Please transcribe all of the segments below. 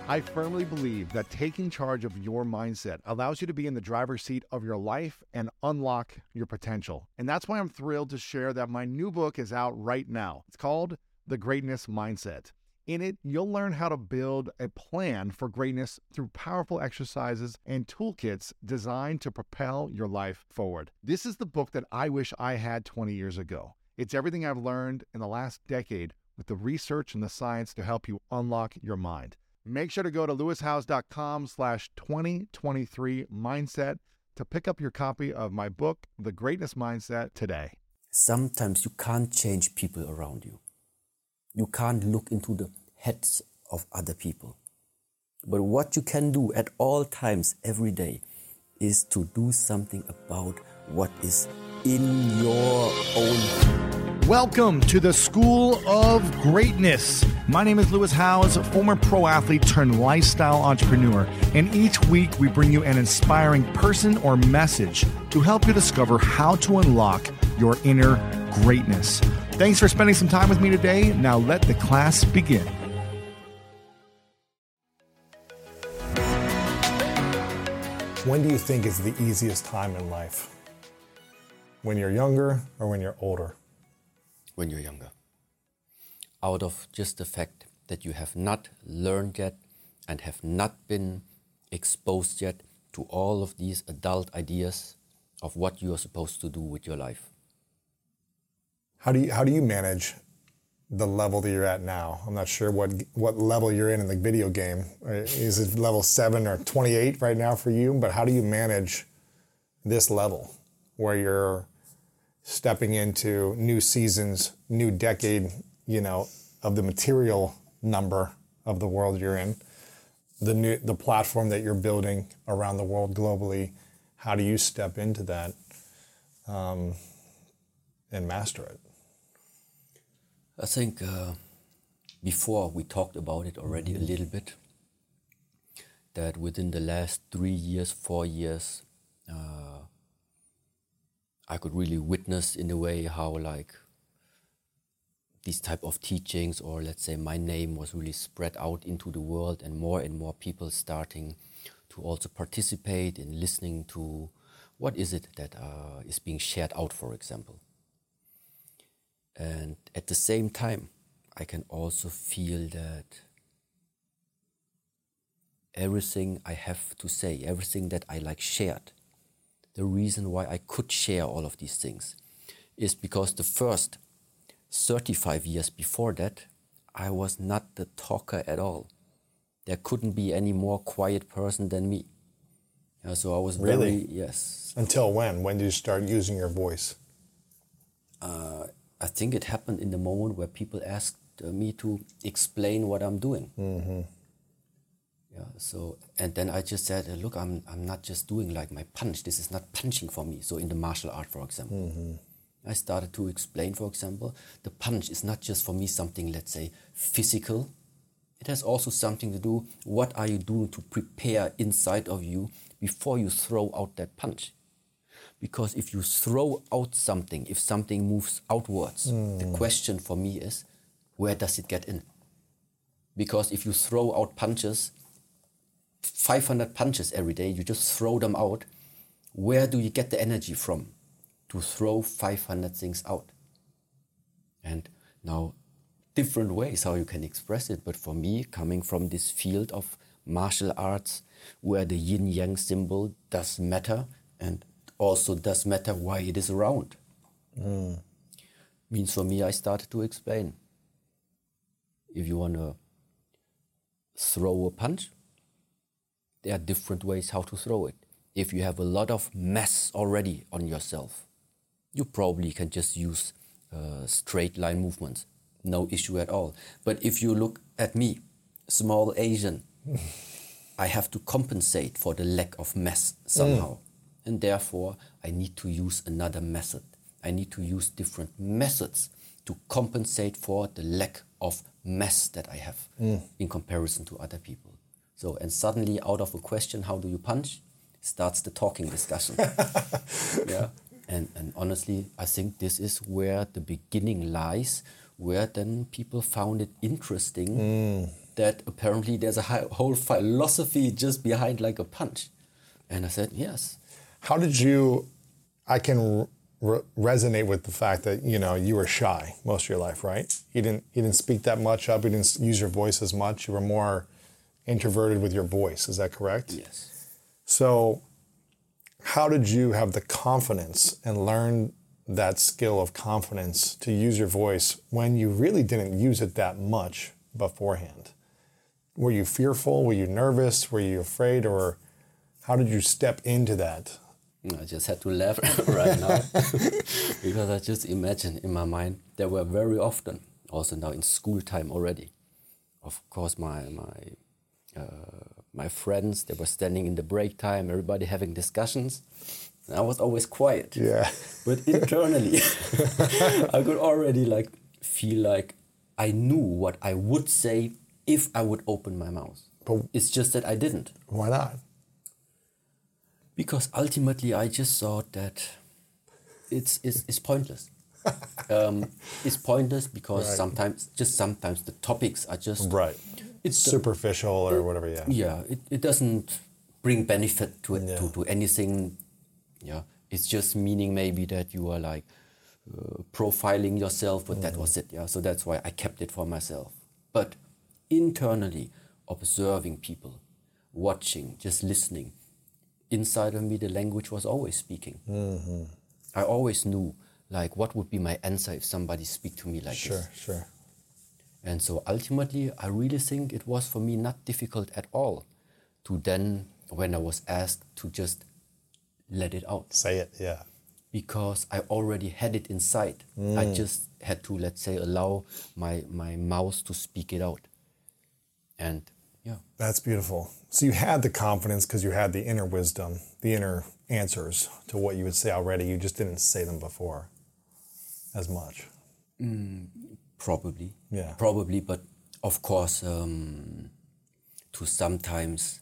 I firmly believe that taking charge of your mindset allows you to be in the driver's seat of your life and unlock your potential. And that's why I'm thrilled to share that my new book is out right now. It's called The Greatness Mindset. In it, you'll learn how to build a plan for greatness through powerful exercises and toolkits designed to propel your life forward. This is the book that I wish I had 20 years ago. It's everything I've learned in the last decade with the research and the science to help you unlock your mind. Make sure to go to lewishowes.com/2023mindset to pick up your copy of my book, The Greatness Mindset, today. Sometimes you can't change people around you. You can't look into the heads of other people. But what you can do at all times, every day, is to do something about what is in your own. Welcome to the School of Greatness. My name is Lewis Howes, former pro athlete turned lifestyle entrepreneur. And each week we bring you an inspiring person or message to help you discover how to unlock your inner greatness. Thanks for spending some time with me today. Now let the class begin. When do you think is the easiest time in life? When you're younger or when you're older? When you're younger. Out of just the fact that you have not learned yet and have not been exposed yet to all of these adult ideas of what you are supposed to do with your life. How do you manage the level that you're at now? I'm not sure what level you're in the video game. Is it level 7 or 28 right now for you? But how do you manage this level where you're stepping into new seasons, new decade, of the material number of the world you're in, the platform that you're building around the world globally? How do you step into that and master it? I think before we talked about it already a little bit, that within the last 3 years, 4 years, I could really witness in a way how these type of teachings, or let's say my name, was really spread out into the world, and more people starting to also participate in listening to what is it that is being shared out, for example. And at the same time, I can also feel that everything I have to say, everything that I shared, the reason why I could share all of these things is because the first 35 years before that, I was not the talker at all. There couldn't be any more quiet person than me. So I was Really? Yes. Until when? When did you start using your voice? I think it happened in the moment where people asked me to explain what I'm doing. Mm-hmm. Yeah. So, and then I just said, look, I'm not just doing my punch. This is not punching for me. So in the martial art, for example, I started to explain, for example, the punch is not just for me something, let's say, physical. It has also something to do, what are you doing to prepare inside of you before you throw out that punch? Because if you throw out something, if something moves outwards, the question for me is, where does it get in? Because if you throw out punches, 500 punches every day, you just throw them out, where do you get the energy from to throw 500 things out? And now, different ways how you can express it, but for me, coming from this field of martial arts, where the yin-yang symbol does matter, and also does matter why it is around. Means for me, I started to explain. If you want to throw a punch, there are different ways how to throw it. If you have a lot of mass already on yourself, you probably can just use straight line movements. No issue at all. But if you look at me, small Asian, I have to compensate for the lack of mass somehow. And therefore, I need to use another method. I need to use different methods to compensate for the lack of mass that I have in comparison to other people. So, and suddenly out of a question, how do you punch, starts the talking discussion. Yeah. And honestly, I think this is where the beginning lies, where then people found it interesting that apparently there's a whole philosophy just behind like a punch. And I said, yes. How did you, I can resonate with the fact that, you know, you were shy most of your life, right? You didn't speak that much up. You didn't use your voice as much. You were more introverted with your voice. Is that correct? Yes. So how did you have the confidence and learn that skill of confidence to use your voice when you really didn't use it that much beforehand? Were you fearful? Were you nervous? Were you afraid? Or how did you step into that? I just had to laugh right now because I just imagine in my mind there were very often, also now in school time already, of course my friends, they were standing in the break time, everybody having discussions. And I was always quiet. Yeah. But internally, I could already like feel like I knew what I would say if I would open my mouth. But it's just that I didn't. Why not? Because ultimately I just thought that it's pointless. It's pointless because sometimes the topics are just right. It's superficial or whatever. Yeah, it doesn't bring benefit to it, to anything. Yeah, it's just meaning maybe that you are like profiling yourself, but that was it. Yeah, so that's why I kept it for myself. But internally, observing people, watching, just listening, inside of me the language was always speaking. I always knew like what would be my answer if somebody speak to me like this. Sure. And so ultimately I really think it was for me not difficult at all to then, when I was asked, to just let it out. Say it, yeah. Because I already had it inside. I just had to, let's say, allow my mouth to speak it out. And yeah. That's beautiful. So you had the confidence because you had the inner wisdom, the inner answers to what you would say already. You just didn't say them before as much. Probably. Yeah. Probably, but of course, to sometimes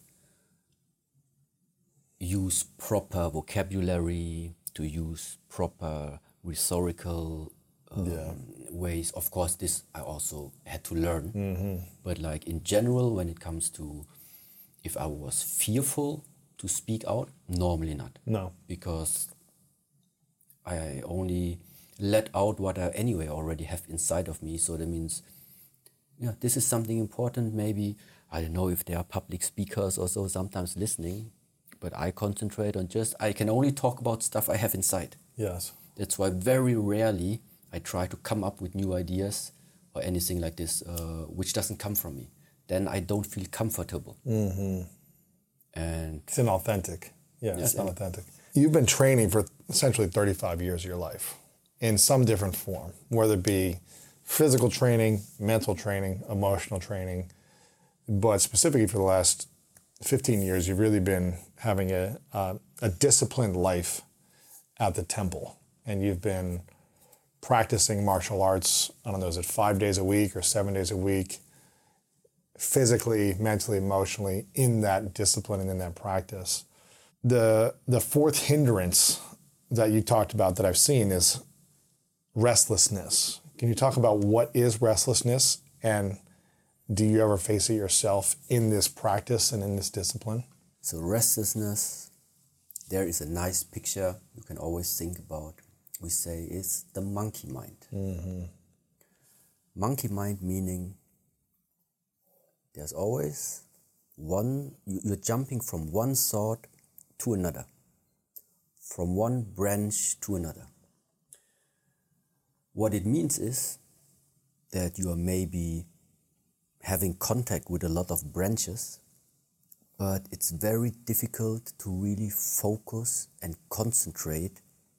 use proper vocabulary, to use proper rhetorical ways. Of course, this I also had to learn. But like in general, when it comes to if I was fearful to speak out, normally not. No. Because I only let out what I anyway already have inside of me. So that means, this is something important. Maybe, I don't know if there are public speakers or so sometimes listening, but I concentrate on I can only talk about stuff I have inside. Yes. That's why very rarely I try to come up with new ideas or anything like this, which doesn't come from me. Then I don't feel comfortable. And it's inauthentic. Yeah, it's inauthentic. You've been training for essentially 35 years of your life in some different form, whether it be physical training, mental training, emotional training. But specifically for the last 15 years, you've really been having a disciplined life at the temple. And you've been practicing martial arts, I don't know, is it 5 days a week or 7 days a week, physically, mentally, emotionally, in that discipline and in that practice. The fourth hindrance that you talked about that I've seen is restlessness. Can you talk about what is restlessness, and do you ever face it yourself in this practice and in this discipline? So restlessness, there is a nice picture you can always think about. We say it's the monkey mind. Monkey mind meaning there's always you're jumping from one thought to another, from one branch to another. What it means is that you are maybe having contact with a lot of branches, but it's very difficult to really focus and concentrate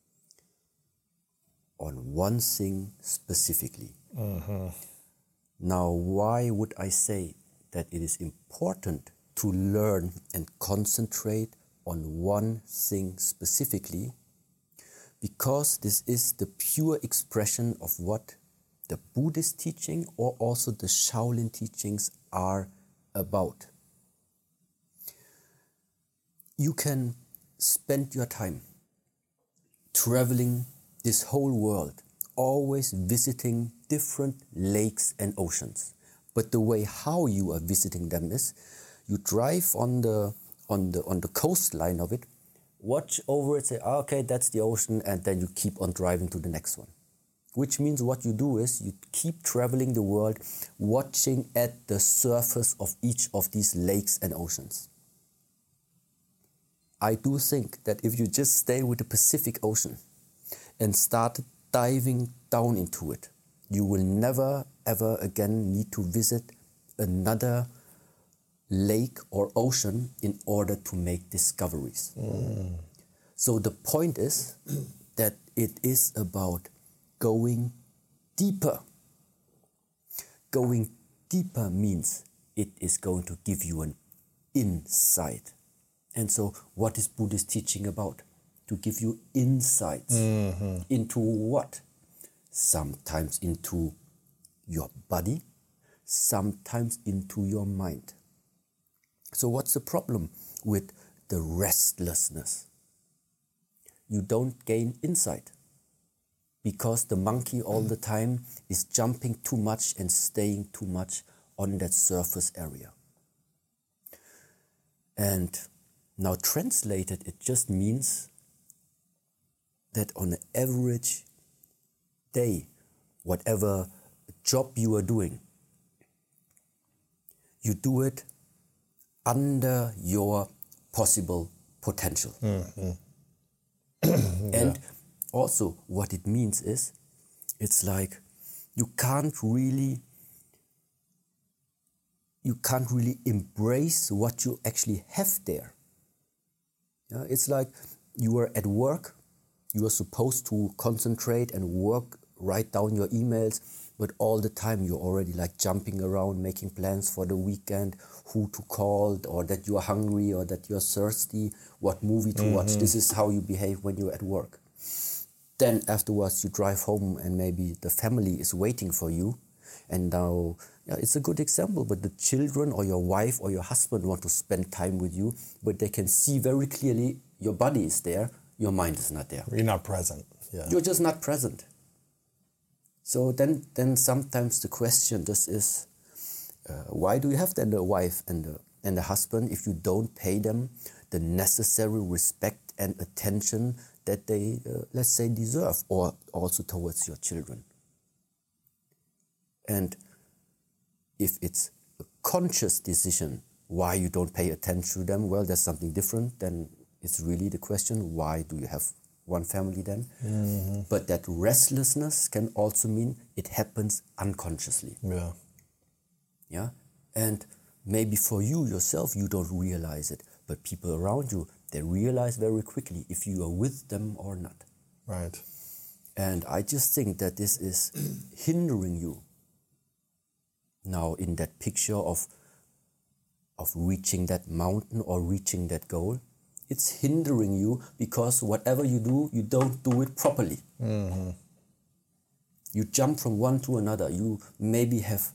on one thing specifically. Now, why would I say that it is important to learn and concentrate on one thing specifically? Because this is the pure expression of what the Buddhist teaching or also the Shaolin teachings are about. You can spend your time traveling this whole world, always visiting different lakes and oceans, But the way how you are visiting them is, you drive on the coastline of it, watch over it, say, okay, that's the ocean, and then you keep on driving to the next one. Which means what you do is you keep traveling the world, watching at the surface of each of these lakes and oceans. I do think that if you just stay with the Pacific Ocean and start diving down into it, you will never ever again need to visit another lake or ocean in order to make discoveries. So the point is that it is about going deeper. Going deeper means it is going to give you an insight. And so what is Buddhist teaching about? To give you insights. Into what? Sometimes into your body, sometimes into your mind. So what's the problem with the restlessness? You don't gain insight because the monkey all the time is jumping too much and staying too much on that surface area. And now translated, it just means that on an average day, whatever job you are doing, you do it under your possible potential. And also what it means is, it's like you can't really embrace what you actually have there. Yeah, it's like you are at work, you are supposed to concentrate and work, write down your emails, but all the time you're already like jumping around, making plans for the weekend, who to call, or that you are hungry, or that you're thirsty, what movie to watch. This is how you behave when you're at work. Then afterwards you drive home and maybe the family is waiting for you. And now, yeah, it's a good example, but the children or your wife or your husband want to spend time with you, but they can see very clearly your body is there, your mind is not there. You're not present. Yeah. You're just not present. So then sometimes the question just is, why do you have then the wife and the husband if you don't pay them the necessary respect and attention that they, let's say, deserve, or also towards your children? And if it's a conscious decision why you don't pay attention to them, well, there's something different. Then it's really the question, why do you have one family then? But that restlessness can also mean it happens unconsciously. Yeah. Yeah. And maybe for you yourself, you don't realize it, but people around you, they realize very quickly if you are with them or not. Right. And I just think that this is hindering you now in that picture of reaching that mountain or reaching that goal. It's hindering you because whatever you do, you don't do it properly. You jump from one to another. You maybe have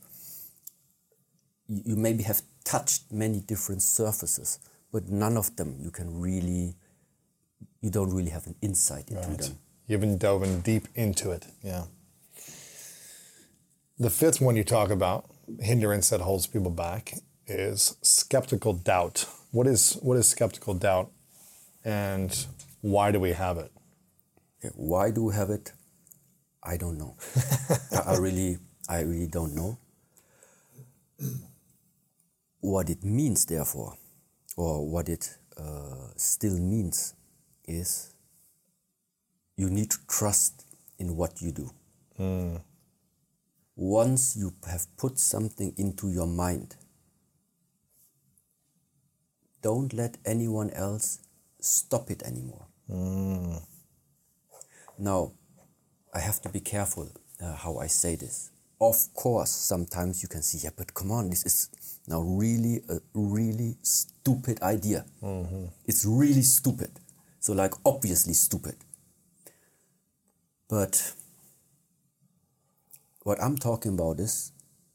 touched many different surfaces, but none of them you don't really have an insight into them. You haven't dove in deep into it. Yeah. The fifth one you talk about, hindrance that holds people back, is skeptical doubt. What is skeptical doubt, and why do we have it? Okay, why do we have it? I don't know. I really don't know. What it means, therefore, or what it still means, is you need to trust in what you do. Once you have put something into your mind, don't let anyone else stop it anymore. Now, I have to be careful how I say this. Of course, sometimes you can see, yeah, but come on, this is now really a really stupid idea. It's really stupid. So like obviously stupid. But what I'm talking about is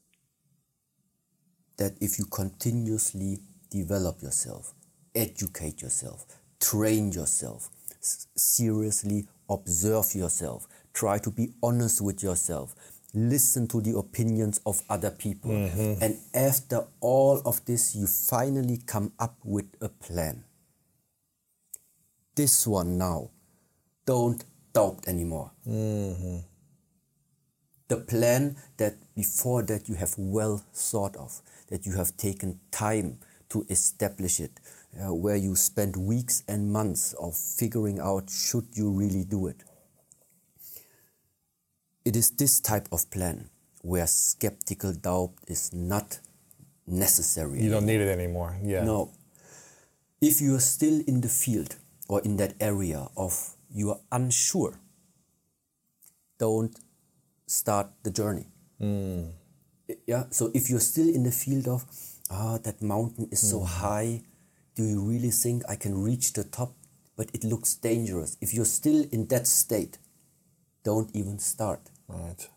that if you continuously develop yourself, educate yourself, train yourself, seriously observe yourself, try to be honest with yourself, listen to the opinions of other people. And after all of this, you finally come up with a plan. This one now, don't doubt anymore. The plan that before that you have well thought of, that you have taken time to establish it, where you spent weeks and months of figuring out should you really do it. It is this type of plan where skeptical doubt is not necessary. You don't need it anymore. Yeah. No. If you are still in the field or in that area of you are unsure, don't start the journey. Yeah. So if you're still in the field of, that mountain is so high, do you really think I can reach the top? But it looks dangerous. If you're still in that state, don't even start. Right.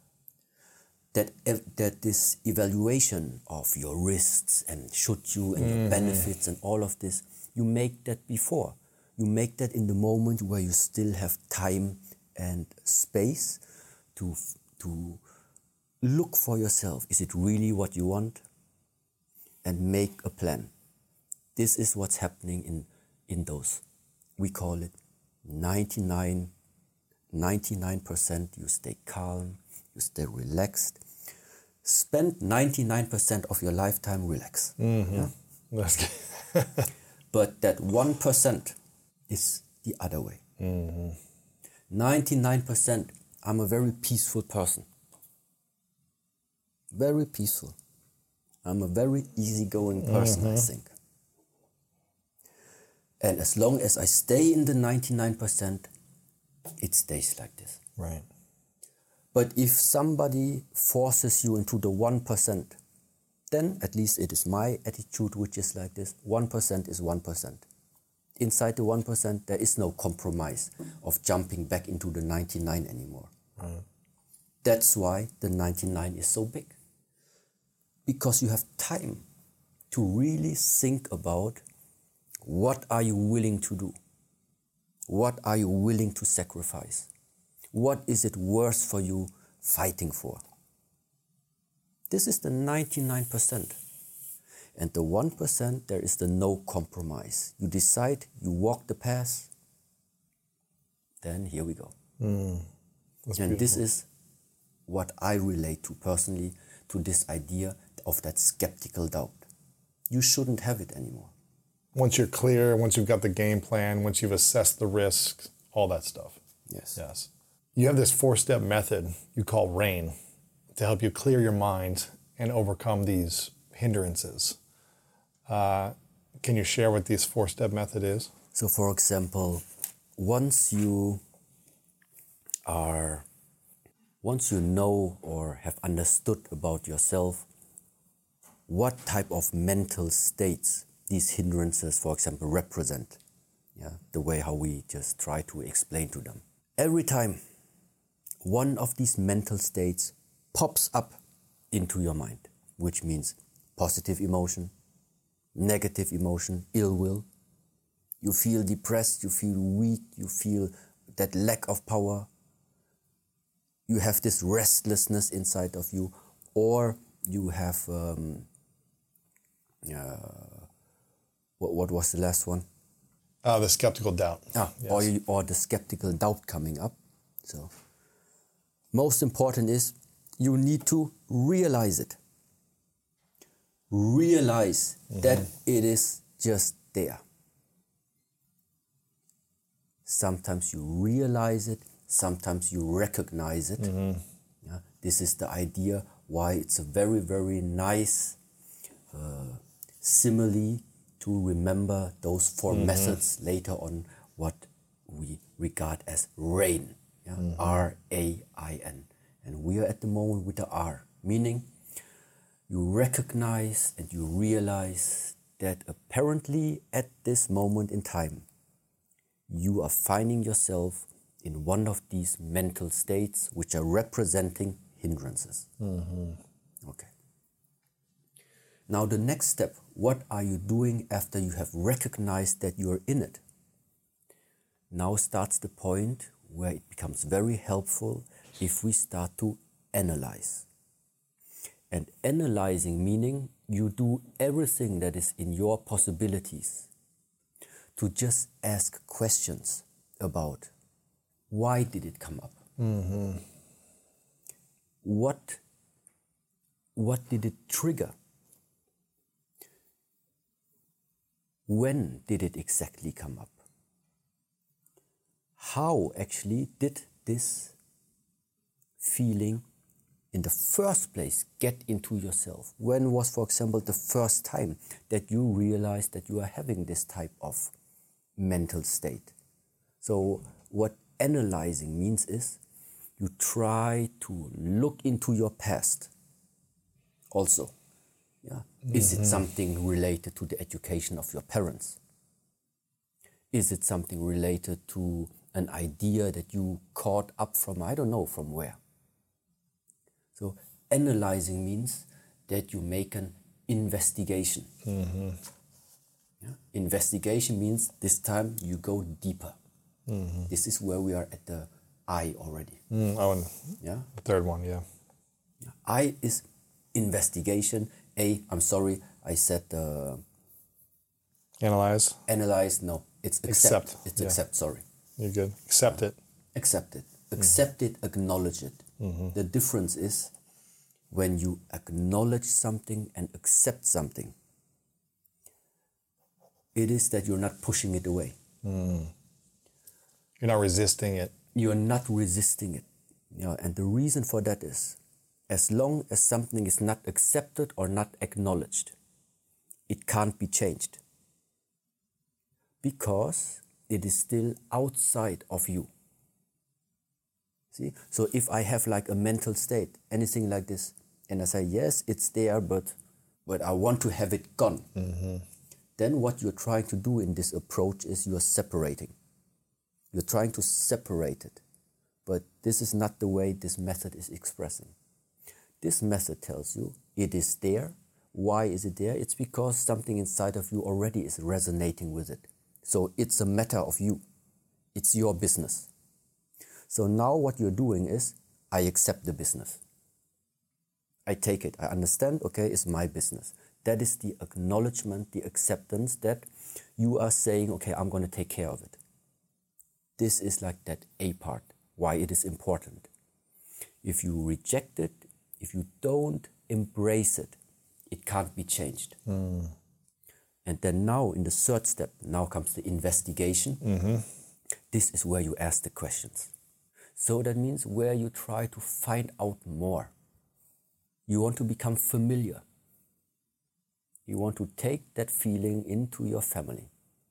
That this evaluation of your risks and should you and your benefits and all of this, you make that before. You make that in the moment where you still have time and space to look for yourself. Is it really what you want? And make a plan. This is what's happening in those. We call it 99%. You stay calm, you stay relaxed. Spend 99% of your lifetime relax. Yeah? That's good. But that 1% is the other way. 99%, I'm a very peaceful person. Very peaceful. I'm a very easygoing person, I think. And as long as I stay in the 99%, it stays like this. Right. But if somebody forces you into the 1%, then at least it is my attitude which is like this. 1% is 1%. Inside the 1%, there is no compromise of jumping back into the 99 anymore. That's why the 99 is so big. Because you have time to really think about what are you willing to do? What are you willing to sacrifice? What is it worth for you fighting for? This is the 99%. And the 1%, there is the no compromise. You decide, you walk the path, then here we go. And this is what I relate to personally, to this idea of that skeptical doubt. You shouldn't have it anymore. Once you're clear, once you've got the game plan, once you've assessed the risks, all that stuff. Yes. Yes. You have this 4-step method you call RAIN to help you clear your mind and overcome these hindrances. Can you share what this 4-step method is? So for example, once you know or have understood about yourself, what type of mental states these hindrances, for example, represent, the way how we just try to explain to them. Every time one of these mental states pops up into your mind, which means positive emotion, negative emotion, ill will, you feel depressed, you feel weak, you feel that lack of power, you have this restlessness inside of you, or you have, what was the last one? The skeptical doubt. Yes. Or the skeptical doubt coming up. So, most important is you need to realize it. Realize that it is just there. Sometimes you realize it, sometimes you recognize it. This is the idea why it's a very, very nice simile to remember those 4 methods later on, what we regard as RAIN. R-A-I-N. And we are at the moment with the R, meaning you recognize and you realize that apparently at this moment in time, you are finding yourself in one of these mental states which are representing hindrances. Okay. Now the next step, what are you doing after you have recognized that you're in it? Now starts the point where it becomes very helpful if we start to analyze. And analyzing meaning you do everything that is in your possibilities to just ask questions about why did it come up? What did it trigger? When did it exactly come up? How actually did this feeling in the first place get into yourself? When was, for example, the first time that you realized that you are having this type of mental state? So what analyzing means is you try to look into your past also. Yeah. Is it something related to the education of your parents? Is it something related to an idea that you caught up from, I don't know, from where? So analyzing means that you make an investigation. Yeah? Investigation means this time you go deeper. This is where we are at the I already. And Yeah. the third one, yeah. I is investigation. A, I'm sorry, I said Analyze. analyze. No, it's accept. Accept, It's yeah. accept, sorry. You're good. Accept it. Accept it. Accept it, acknowledge it. The difference is when you acknowledge something and accept something, it is that you're not pushing it away. You're not resisting it. You're not resisting it. And the reason for that is, as long as something is not accepted or not acknowledged, it can't be changed. Because it is still outside of you. See? So if I have like a mental state, anything like this, and I say, yes, it's there, but I want to have it gone, then what you're trying to do in this approach is you're separating. You're trying to separate it. But this is not the way this method is expressing. This method tells you it is there. Why is it there? It's because something inside of you already is resonating with it. So it's a matter of you. It's your business. So now what you're doing is, I accept the business. I take it. I understand, okay, it's my business. That is the acknowledgement, the acceptance that you are saying, okay, I'm going to take care of it. This is like that A part, why it is important. If you reject it, if you don't embrace it, it can't be changed. And then now in the third step, now comes the investigation. This is where you ask the questions. So that means where you try to find out more. You want to become familiar. You want to take that feeling into your family.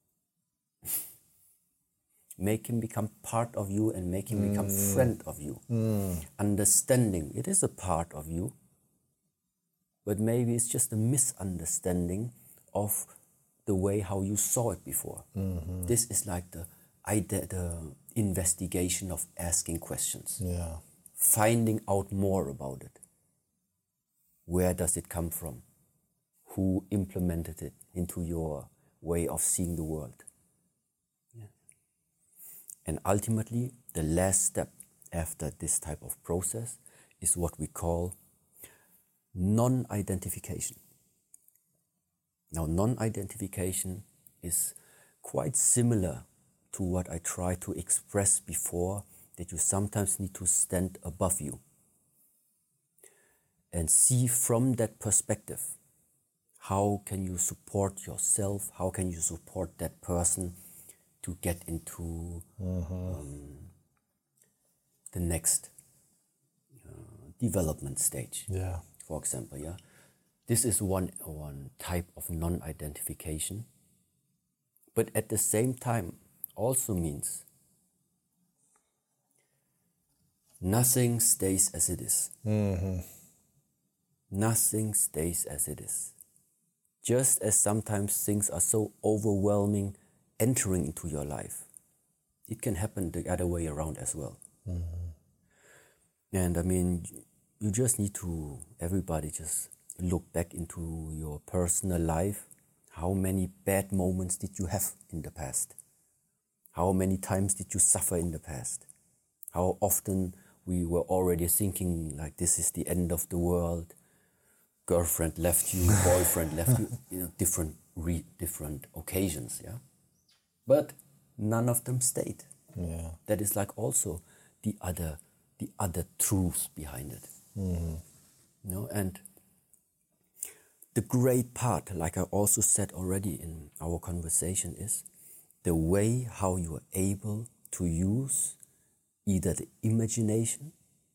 Make him become part of you and make him become friend of you. Understanding, it is a part of you, but maybe it's just a misunderstanding of the way how you saw it before. This is like the investigation of asking questions. Yeah. Finding out more about it. Where does it come from? Who implemented it into your way of seeing the world? And ultimately, the last step after this type of process is what we call non-identification. Now, non-identification is quite similar to what I tried to express before, that you sometimes need to stand above you and see from that perspective, how can you support yourself, how can you support that person to get into the next development stage. Yeah. For example, yeah. This is one type of non-identification, but at the same time also means nothing stays as it is. Nothing stays as it is. Just as sometimes things are so overwhelming entering into your life, it can happen the other way around as well. And I mean, you just need to, everybody just look back into your personal life. How many bad moments did you have in the past? How many times did you suffer in the past? How often we were already thinking like this is the end of the world. Girlfriend left you, boyfriend left you, different occasions, yeah. But none of them stayed. Yeah. That is like also the other truth behind it. And the great part, like I also said already in our conversation, is the way how you are able to use either the imagination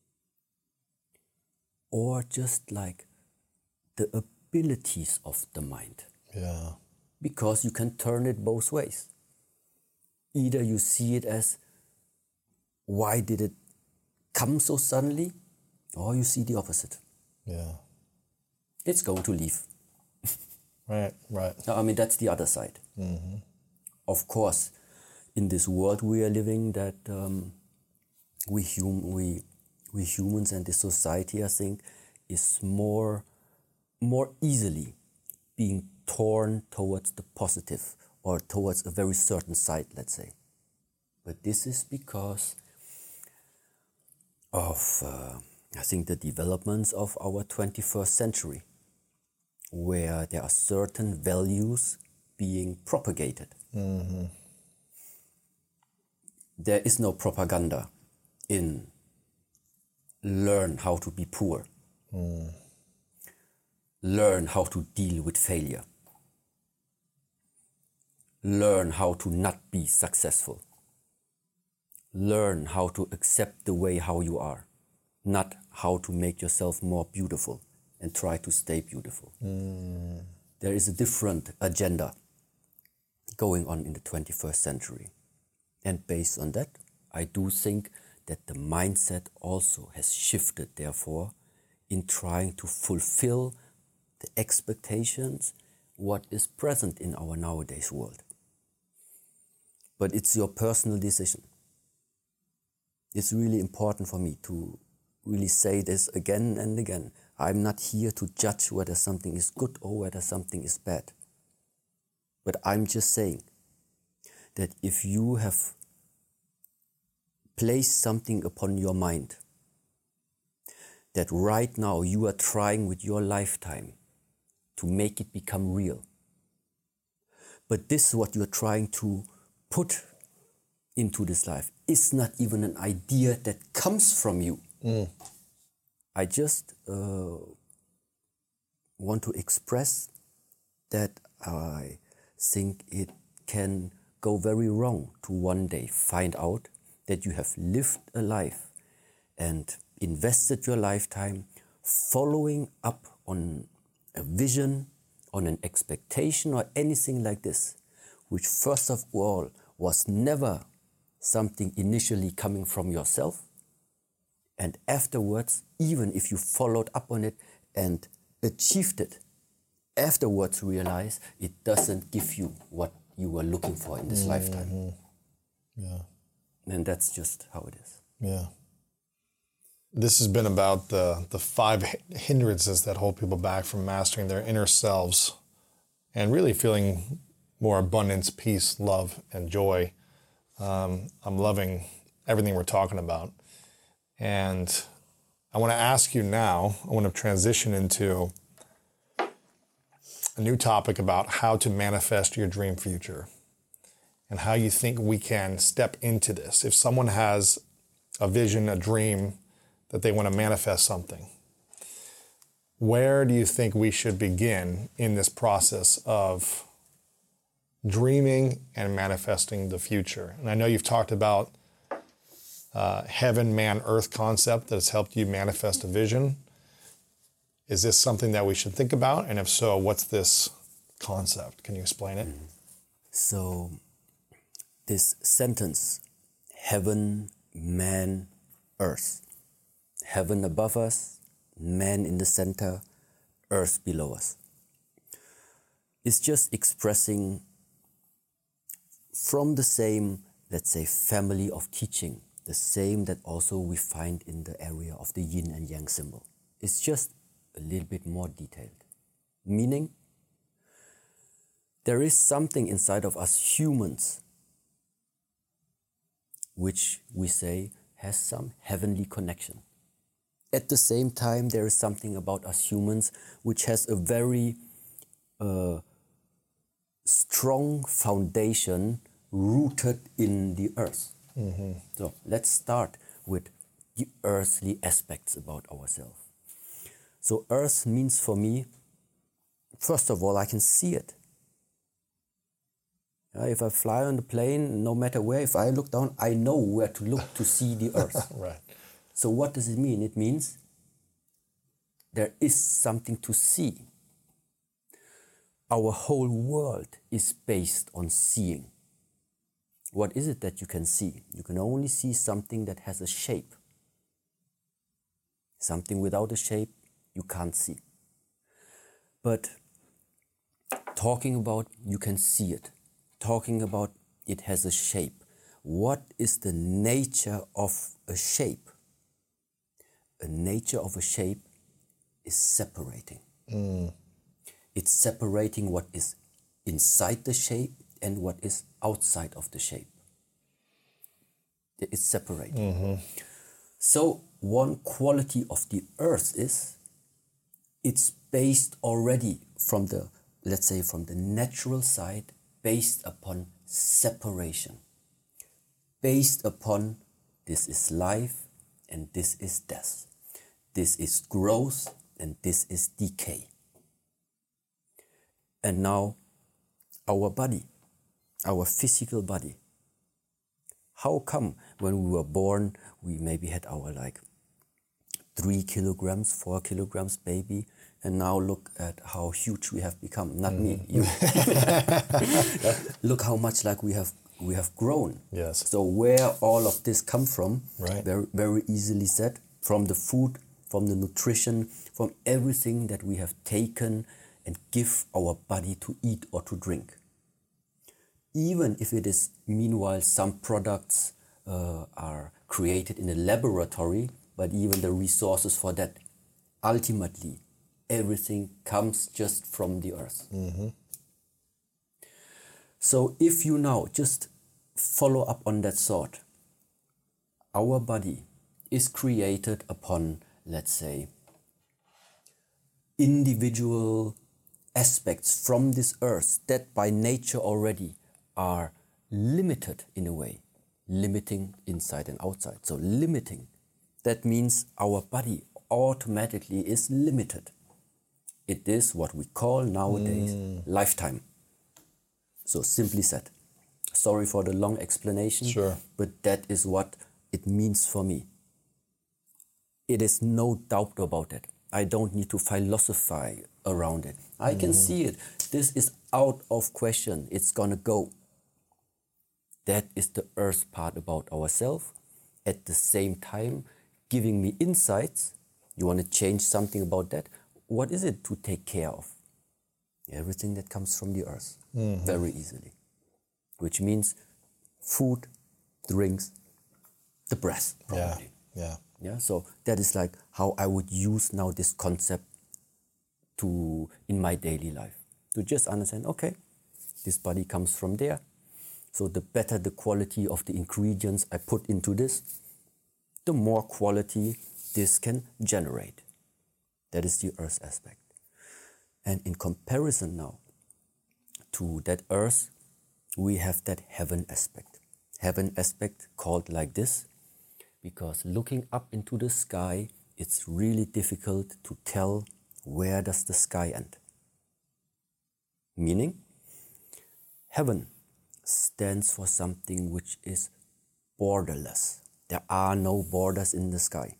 or just like the abilities of the mind. Yeah. Because you can turn it both ways. Either you see it as, why did it come so suddenly? Or you see the opposite. Yeah. It's going to leave. Right. I mean, that's the other side. Of course, in this world we are living, that we humans and the society, I think, is more easily being torn towards the positive or towards a very certain side, let's say. But this is because of, I think, the developments of our 21st century, where there are certain values being propagated. There is no propaganda in learn how to be poor, learn how to deal with failure, learn how to not be successful, learn how to accept the way how you are, not how to make yourself more beautiful and try to stay beautiful. There is a different agenda going on in the 21st century. And based on that, I do think that the mindset also has shifted, therefore, in trying to fulfill the expectations, what is present in our nowadays world. But it's your personal decision. It's really important for me to really say this again and again. I'm not here to judge whether something is good or whether something is bad. But I'm just saying that if you have placed something upon your mind, that right now you are trying with your lifetime to make it become real, but this is what you're trying to put into this life, is not even an idea that comes from you. I just want to express that I think it can go very wrong to one day find out that you have lived a life and invested your lifetime following up on a vision, on an expectation or anything like this, which first of all was never something initially coming from yourself. And afterwards, even if you followed up on it and achieved it, afterwards realize it doesn't give you what you were looking for in this lifetime. Yeah. And that's just how it is. Yeah. This has been about the 5 hindrances that hold people back from mastering their inner selves and really feeling more abundance, peace, love, and joy. I'm loving everything we're talking about. And I want to ask you now, I want to transition into a new topic about how to manifest your dream future and how you think we can step into this. If someone has a vision, a dream, that they want to manifest something, where do you think we should begin in this process of dreaming and manifesting the future? And I know you've talked about heaven, man, earth concept that has helped you manifest a vision. Is this something that we should think about? And if so, what's this concept? Can you explain it? So this sentence, heaven, man, earth. Heaven above us, man in the center, earth below us. It's just expressing from the same, let's say, family of teaching, the same that also we find in the area of the yin and yang symbol. It's just a little bit more detailed. Meaning, there is something inside of us humans which we say has some heavenly connection. At the same time, there is something about us humans which has a very strong foundation rooted in the earth. So let's start with the earthly aspects about ourselves. So earth means for me, first of all, I can see it. If I fly on the plane, no matter where, if I look down, I know where to look to see the earth. Right. So what does it mean? It means there is something to see. Our whole world is based on seeing. What is it that you can see? You can only see something that has a shape. Something without a shape, you can't see. But talking about you can see it, talking about it has a shape. What is the nature of a shape? A nature of a shape is separating. It's separating what is inside the shape and what is outside of the shape. It's separating. So one quality of the earth is it's based already from the, let's say, from the natural side, based upon separation, based upon this is life and this is death, this is growth and this is decay. And now our body, our physical body, how come when we were born we maybe had our 3 kilograms, 4 kilograms baby, and now look at how huge we have become. Not me, you. Look how much we have grown. Yes. So where all of this come from? Right. Very, very easily said. From the food, from the nutrition, from everything that we have taken and give our body to eat or to drink. Even if it is, meanwhile, some products are created in a laboratory, but even the resources for that, ultimately, everything comes just from the earth. So if you now just follow up on that thought, our body is created upon, let's say, individual aspects from this earth that by nature already are limited in a way, limiting inside and outside. So limiting, that means our body automatically is limited. It is what we call nowadays lifetime. So simply said, sorry for the long explanation, Sure. but that is what it means for me. It is no doubt about it. I don't need to philosophize around it. I can see it. This is out of question. It's gonna go. That is the earth part about ourselves. At the same time, giving me insights. You want to change something about that? What is it to take care of? Everything that comes from the earth, very easily. Which means food, drinks, the breath, probably. Yeah. So that is how I would use now this concept in my daily life. To just understand, okay, this body comes from there. So the better the quality of the ingredients I put into this, the more quality this can generate. That is the earth aspect. And in comparison now to that earth, we have that heaven aspect. Heaven aspect called like this, because looking up into the sky, it's really difficult to tell where does the sky end. Meaning, heaven stands for something which is borderless. There are no borders in the sky.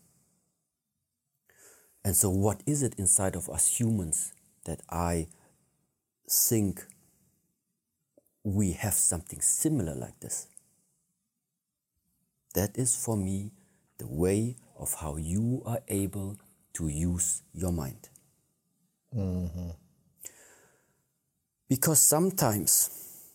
And so what is it inside of us humans that I think we have something similar like this? That is for me the way of how you are able to use your mind. Because sometimes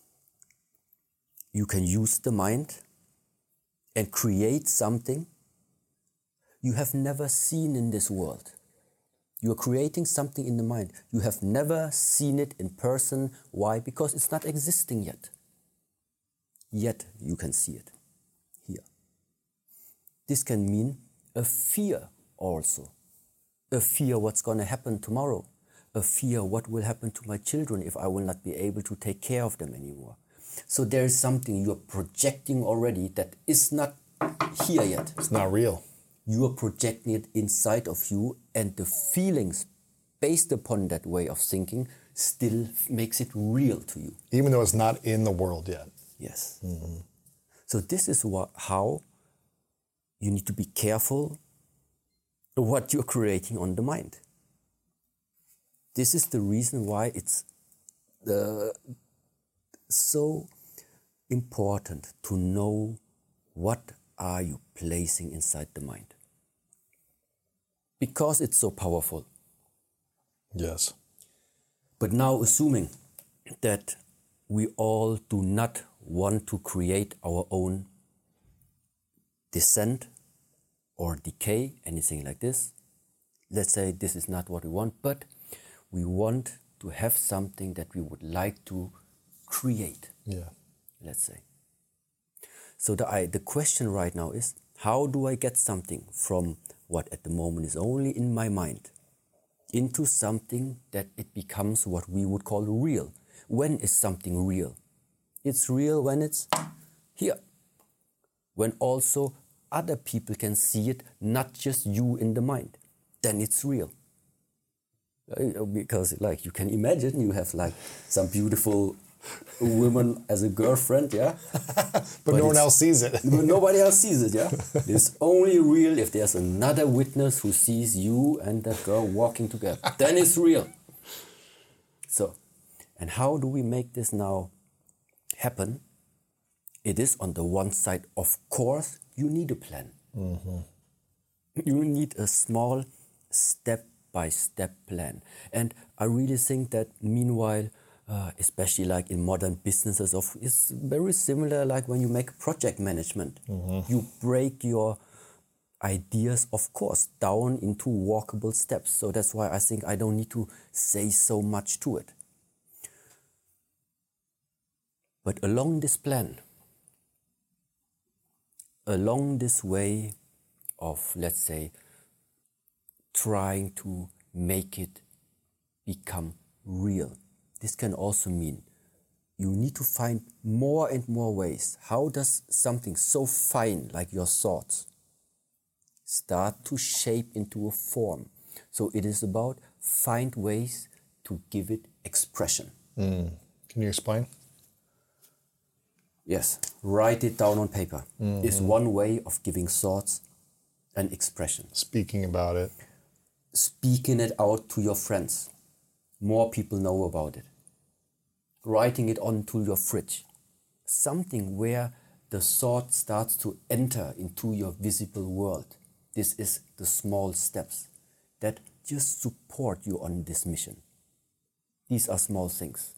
you can use the mind and create something you have never seen in this world. You are creating something in the mind. You have never seen it in person. Why? Because it's not existing yet. Yet you can see it here. This can mean a fear also. A fear what's going to happen tomorrow. A fear what will happen to my children if I will not be able to take care of them anymore. So there is something you're projecting already that is not here yet. It's not real. You are projecting it inside of you, and the feelings based upon that way of thinking still makes it real to you. Even though it's not in the world yet. Yes. So this is how you need to be careful what you're creating on the mind. This is the reason why it's so important to know what are you placing inside the mind. Because it's so powerful. Yes. But now assuming that we all do not want to create our own descent or decay, anything like this. Let's say this is not what we want, but we want to have something that we would like to create. Yeah. Let's say. So the question right now is, how do I get something from what at the moment is only in my mind into something that it becomes what we would call real? When is something real? It's real when it's here. When also other people can see it, not just you in the mind. Then it's real. Because like you can imagine you have like some beautiful woman as a girlfriend, yeah? but no one else sees it. But nobody else sees it, yeah? It's only real if there's another witness who sees you and that girl walking together. Then it's real. So, and how do we make this now happen? It is on the one side, of course, you need a plan. You need a small step-by-step plan. And I really think that meanwhile, especially like in modern businesses, it's very similar like when you make project management. You break your ideas, of course, down into walkable steps. So that's why I think I don't need to say so much to it. But along this plan, along this way of, let's say, trying to make it become real, this can also mean you need to find more and more ways. How does something so fine like your thoughts start to shape into a form? So it is about find ways to give it expression. Can you explain? Yes, write it down on paper is one way of giving thoughts an expression. Speaking about it. Speaking it out to your friends. More people know about it. Writing it onto your fridge. Something where the thought starts to enter into your visible world. This is the small steps that just support you on this mission. These are small things.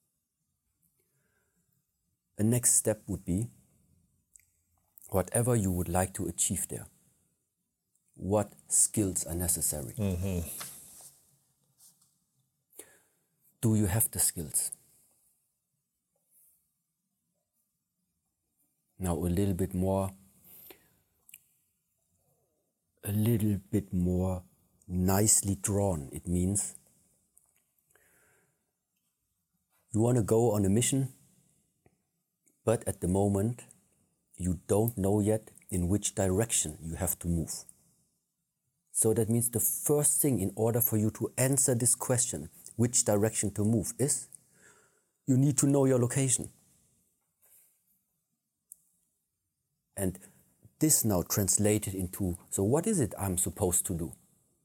The next step would be whatever you would like to achieve there. What skills are necessary? Do you have the skills? Now a little bit more nicely drawn. It means you want to go on a mission, but at the moment you don't know yet in which direction you have to move. So that means the first thing in order for you to answer this question, which direction to move, is you need to know your location. And this now translated into, so what is it I'm supposed to do?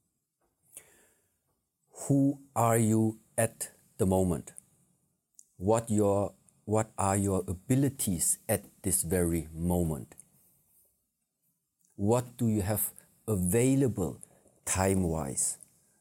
Who are you at the moment? What are your abilities at this very moment? What do you have available time-wise,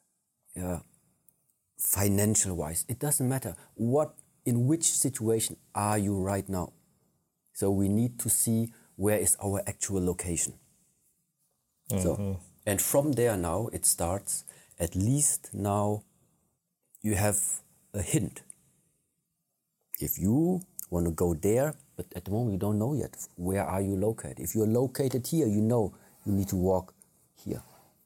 financial-wise? It doesn't matter. In which situation are you right now? So we need to see where is our actual location. So, and from there now it starts. At least now you have a hint. If you want to go there, but at the moment you don't know yet, where are you located? If you're located here, you know you need to walk here.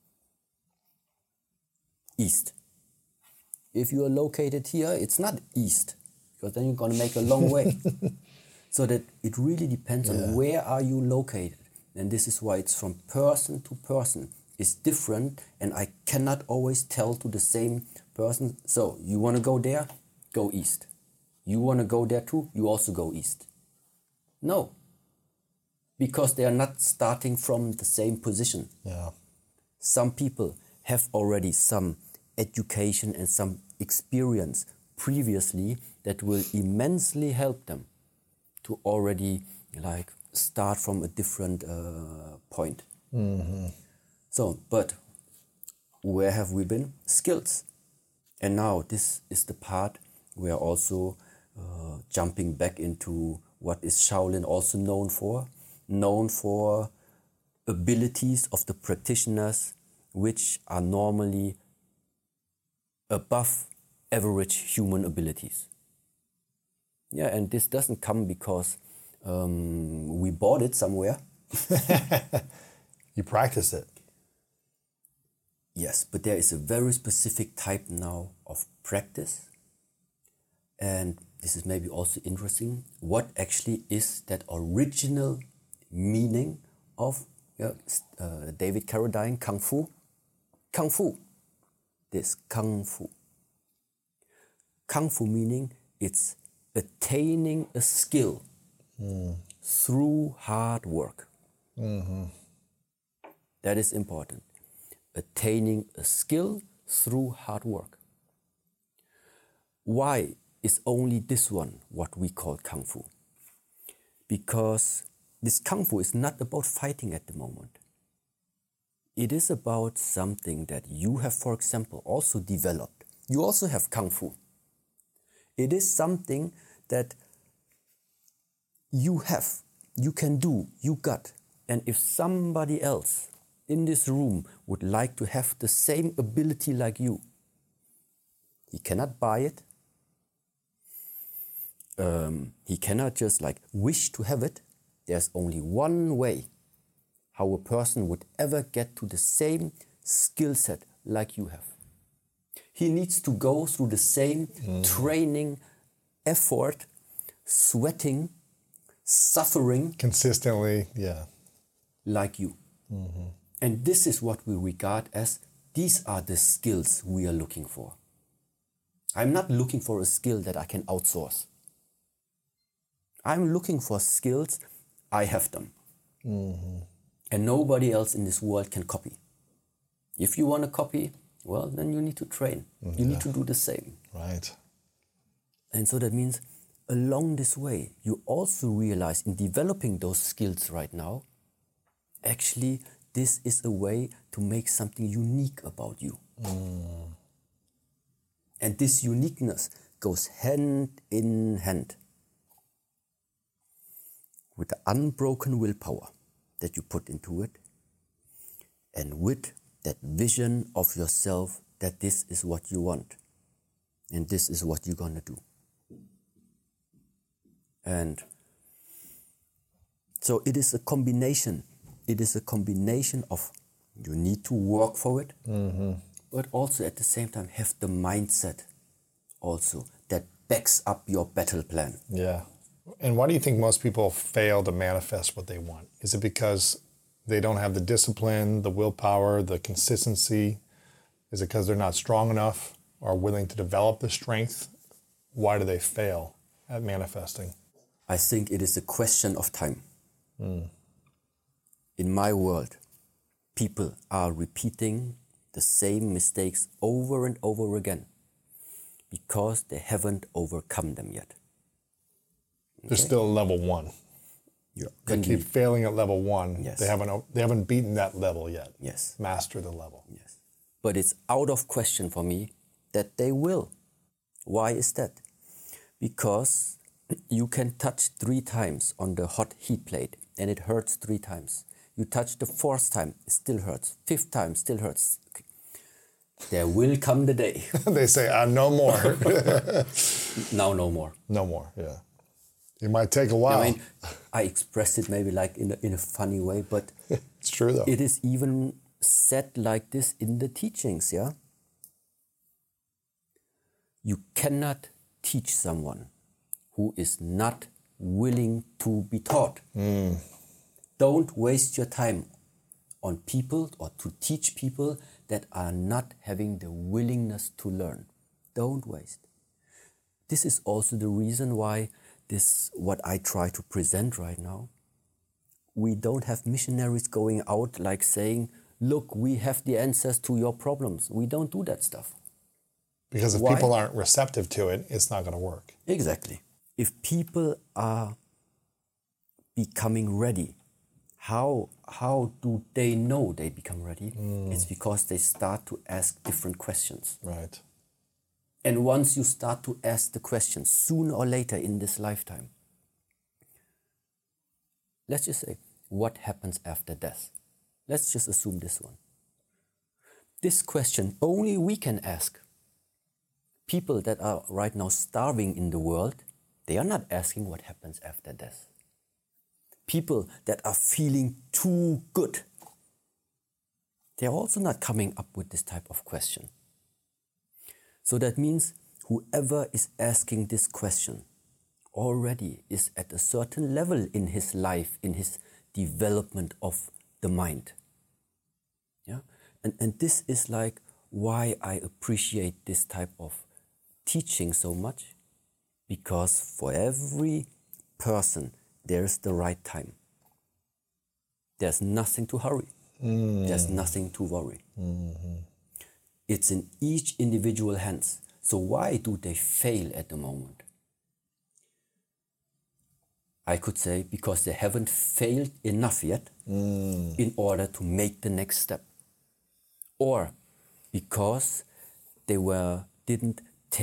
East. If you are located here, it's not east, because then you're going to make a long way. So that it really depends on where are you located. And this is why it's from person to person. It's different, and I cannot always tell to the same person, so you want to go there? Go east. You want to go there too? You also go east. No. Because they are not starting from the same position. Yeah. Some people have already some education and some experience previously that will immensely help them to already like start from a different point. Mm-hmm. So, but where have we been? Skills. And now this is the part where also jumping back into what is Shaolin also known for abilities of the practitioners which are normally above average human abilities. Yeah, and this doesn't come because we bought it somewhere. You practice it. Yes, but there is a very specific type now of practice. And this is maybe also interesting. What actually is that original meaning of David Carradine, Kung Fu? Kung Fu. This Kung Fu. Kung Fu meaning it's attaining a skill through hard work. Mm-hmm. That is important. Attaining a skill through hard work. Why is only this one what we call Kung Fu? Because this Kung Fu is not about fighting at the moment. It is about something that you have, for example, also developed. You also have Kung Fu. It is something that you have, you can do, you got. And if somebody else in this room would like to have the same ability like you, he cannot buy it. He cannot just like wish to have it. There's only one way how a person would ever get to the same skill set like you have. He needs to go through the same training, effort, sweating, suffering. Consistently, yeah. Like you. Mm-hmm. And this is what we regard as, these are the skills we are looking for. I'm not looking for a skill that I can outsource. I'm looking for skills, I have them. Mm-hmm. And nobody else in this world can copy. If you want to copy, well, then you need to train. Mm-hmm. You need to do the same. Right. And so that means along this way, you also realize in developing those skills right now, actually, this is a way to make something unique about you. Mm. And this uniqueness goes hand in hand with the unbroken willpower that you put into it, and with that vision of yourself that this is what you want, and this is what you're gonna do. And so it is a combination. It is a combination of you need to work for it, but also at the same time have the mindset also that backs up your battle plan. Yeah. And why do you think most people fail to manifest what they want? Is it because they don't have the discipline, the willpower, the consistency? Is it because they're not strong enough or willing to develop the strength? Why do they fail at manifesting? I think it is a question of time. In my world, people are repeating the same mistakes over and over again because they haven't overcome them yet. They're still level one. Yeah. They keep failing at level one. Yes. They haven't beaten that level yet. Yes. Master the level. Yes. But it's out of question for me that they will. Why is that? Because you can touch 3 times on the hot heat plate and it hurts 3 times. You touch the 4th time, it still hurts. 5th time, still hurts. Okay. There will come the day. They say, no more. Now no more. No more, yeah. It might take a while. I mean, I expressed it maybe like in a funny way, but it's true though. it is even said like this in the teachings, yeah? You cannot teach someone who is not willing to be taught. Don't waste your time on people or to teach people that are not having the willingness to learn. Don't waste. This is also the reason why what I try to present right now, we don't have missionaries going out like saying, look, we have the answers to your problems. We don't do that stuff. Because if Why? people aren't receptive to it, it's not going to work. Exactly. If people are becoming ready, how do they know they become ready? It's because they start to ask different questions. Right. And once you start to ask the questions, sooner or later in this lifetime, let's just say, what happens after death? Let's just assume this one. This question only we can ask. People that are right now starving in the world, they are not asking what happens after death. People that are feeling too good, they're also not coming up with this type of question. So that means whoever is asking this question already is at a certain level in his life, in his development of the mind. Yeah? And this is like why I appreciate this type of teaching so much, because for every person there's the right time. There's nothing to hurry. There's nothing to worry. It's in each individual hands. So why do they fail at the moment? I could say because they haven't failed enough yet in order to make the next step. Or because they didn't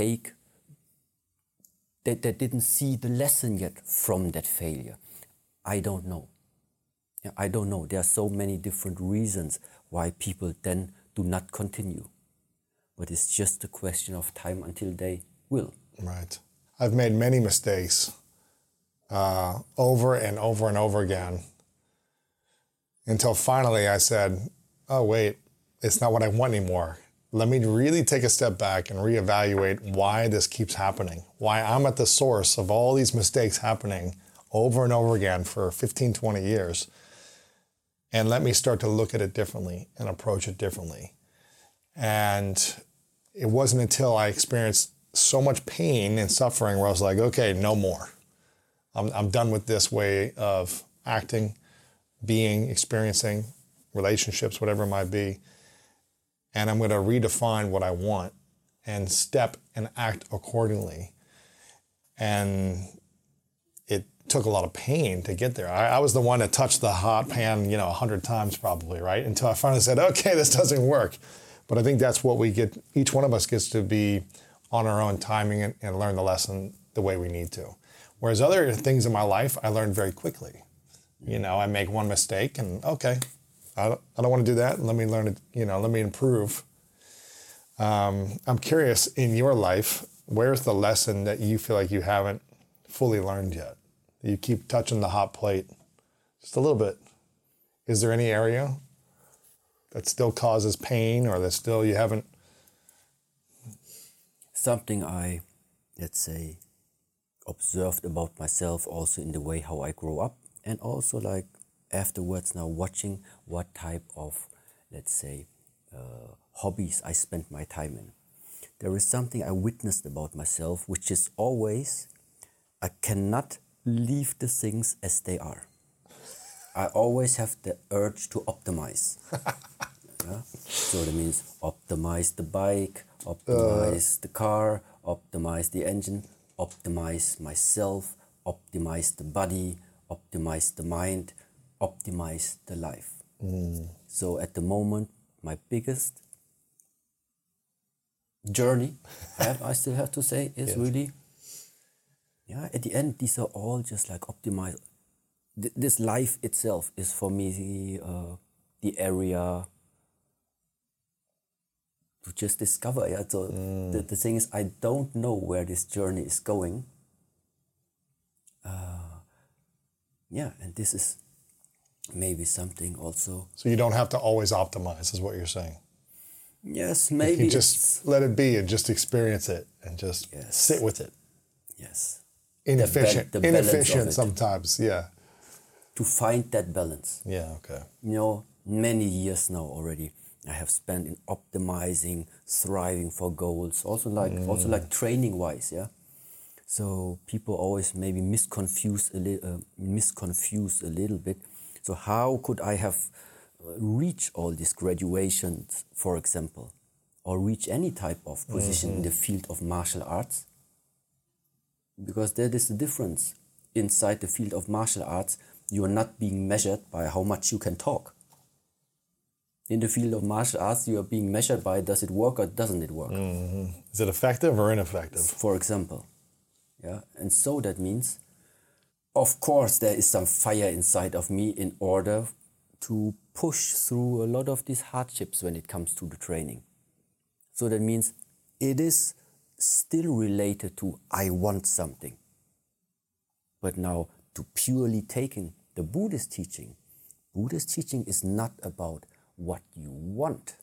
see the lesson yet from that failure. I don't know. Yeah, I don't know. There are so many different reasons why people then do not continue. But it's just a question of time until they will. Right. I've made many mistakes over and over and over again until finally I said, oh, wait, it's not what I want anymore. Let me really take a step back and reevaluate why this keeps happening, why I'm at the source of all these mistakes happening over and over again for 15, 20 years. And let me start to look at it differently and approach it differently. And it wasn't until I experienced so much pain and suffering where I was like, okay, no more. I'm done with this way of acting, being, experiencing, relationships, whatever it might be. And I'm going to redefine what I want and step and act accordingly. And it took a lot of pain to get there. I was the one that touched the hot pan, 100 times probably, right? Until I finally said, okay, this doesn't work. But I think that's what we get. Each one of us gets to be on our own timing and learn the lesson the way we need to. Whereas other things in my life, I learned very quickly. I make one mistake and okay, I don't want to do that. Let me learn it, let me improve. I'm curious, in your life, where's the lesson that you feel like you haven't fully learned yet? You keep touching the hot plate just a little bit. Is there any area that still causes pain or that still you haven't? Something I, let's say, observed about myself also in the way how I grow up, and also like afterwards now watching what type of, let's say, hobbies I spend my time in. There is something I witnessed about myself, which is always, I cannot leave the things as they are. I always have the urge to optimize. Yeah? So that means optimize the bike, optimize the car, optimize the engine, optimize myself, optimize the body, optimize the mind, optimize the life. So at the moment, my biggest journey, I still have to say, is really, at the end, these are all just like optimize. This life itself is for me the area to just discover. Yeah? So the thing is, I don't know where this journey is going. Yeah, and this is maybe something also. So you don't have to always optimize, is what you're saying. Yes, You maybe can just let it be and just experience it and just sit with it. Yes. Inefficient, The balance of inefficient it. sometimes, yeah. To find that balance. Yeah, okay. You know, many years now already I have spent in optimizing, striving for goals, also like training wise, yeah. So people always maybe misconfuse a little bit. So how could I have reached all these graduations, for example, or reach any type of position in the field of martial arts? Because there is a difference. Inside the field of martial arts, you are not being measured by how much you can talk. In the field of martial arts, you are being measured by does it work or doesn't it work? Is it effective or ineffective? For example. Yeah, and so that means, of course, there is some fire inside of me in order to push through a lot of these hardships when it comes to the training. So that means it is still related to I want something. But now to purely taking the Buddhist teaching is not about what you want.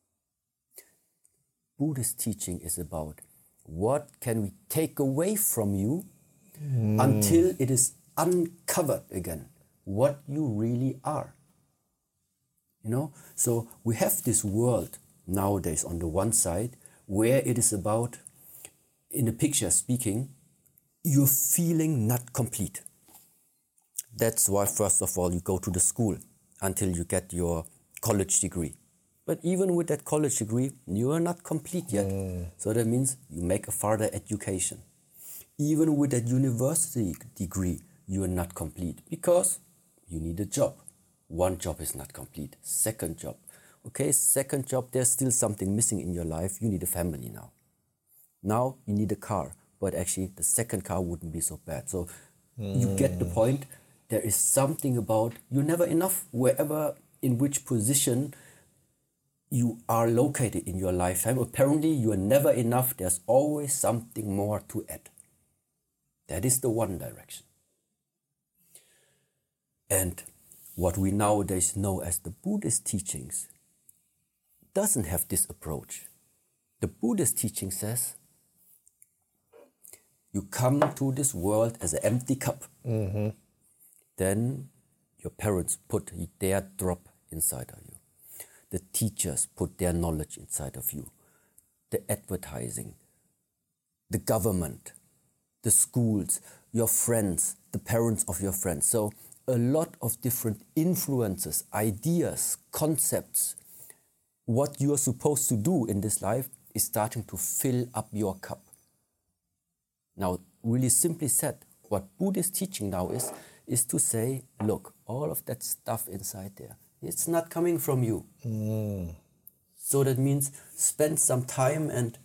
Buddhist teaching is about what can we take away from you until it is uncovered again, what you really are. You know, so we have this world nowadays on the one side where it is about, in the picture speaking, you're feeling not complete. That's why first of all you go to the school until you get your college degree. But even with that college degree, you are not complete yet. So that means you make a further education. Even with that university degree, you are not complete because you need a job. One job is not complete. Second job. Okay, second job, there's still something missing in your life. You need a family now. Now you need a car, but actually the second car wouldn't be so bad. So you get the point. There is something about you're never enough wherever, in which position you are located in your lifetime. Apparently you are never enough. There's always something more to add. That is the one direction. And what we nowadays know as the Buddhist teachings doesn't have this approach. The Buddhist teaching says you come to this world as an empty cup. Then your parents put their drop inside of you. The teachers put their knowledge inside of you. The advertising, the government, the schools, your friends, the parents of your friends. So a lot of different influences, ideas, concepts. What you are supposed to do in this life is starting to fill up your cup. Now, really simply said, what Buddhist teaching now is to say, look, all of that stuff inside there, it's not coming from you. So that means spend some time and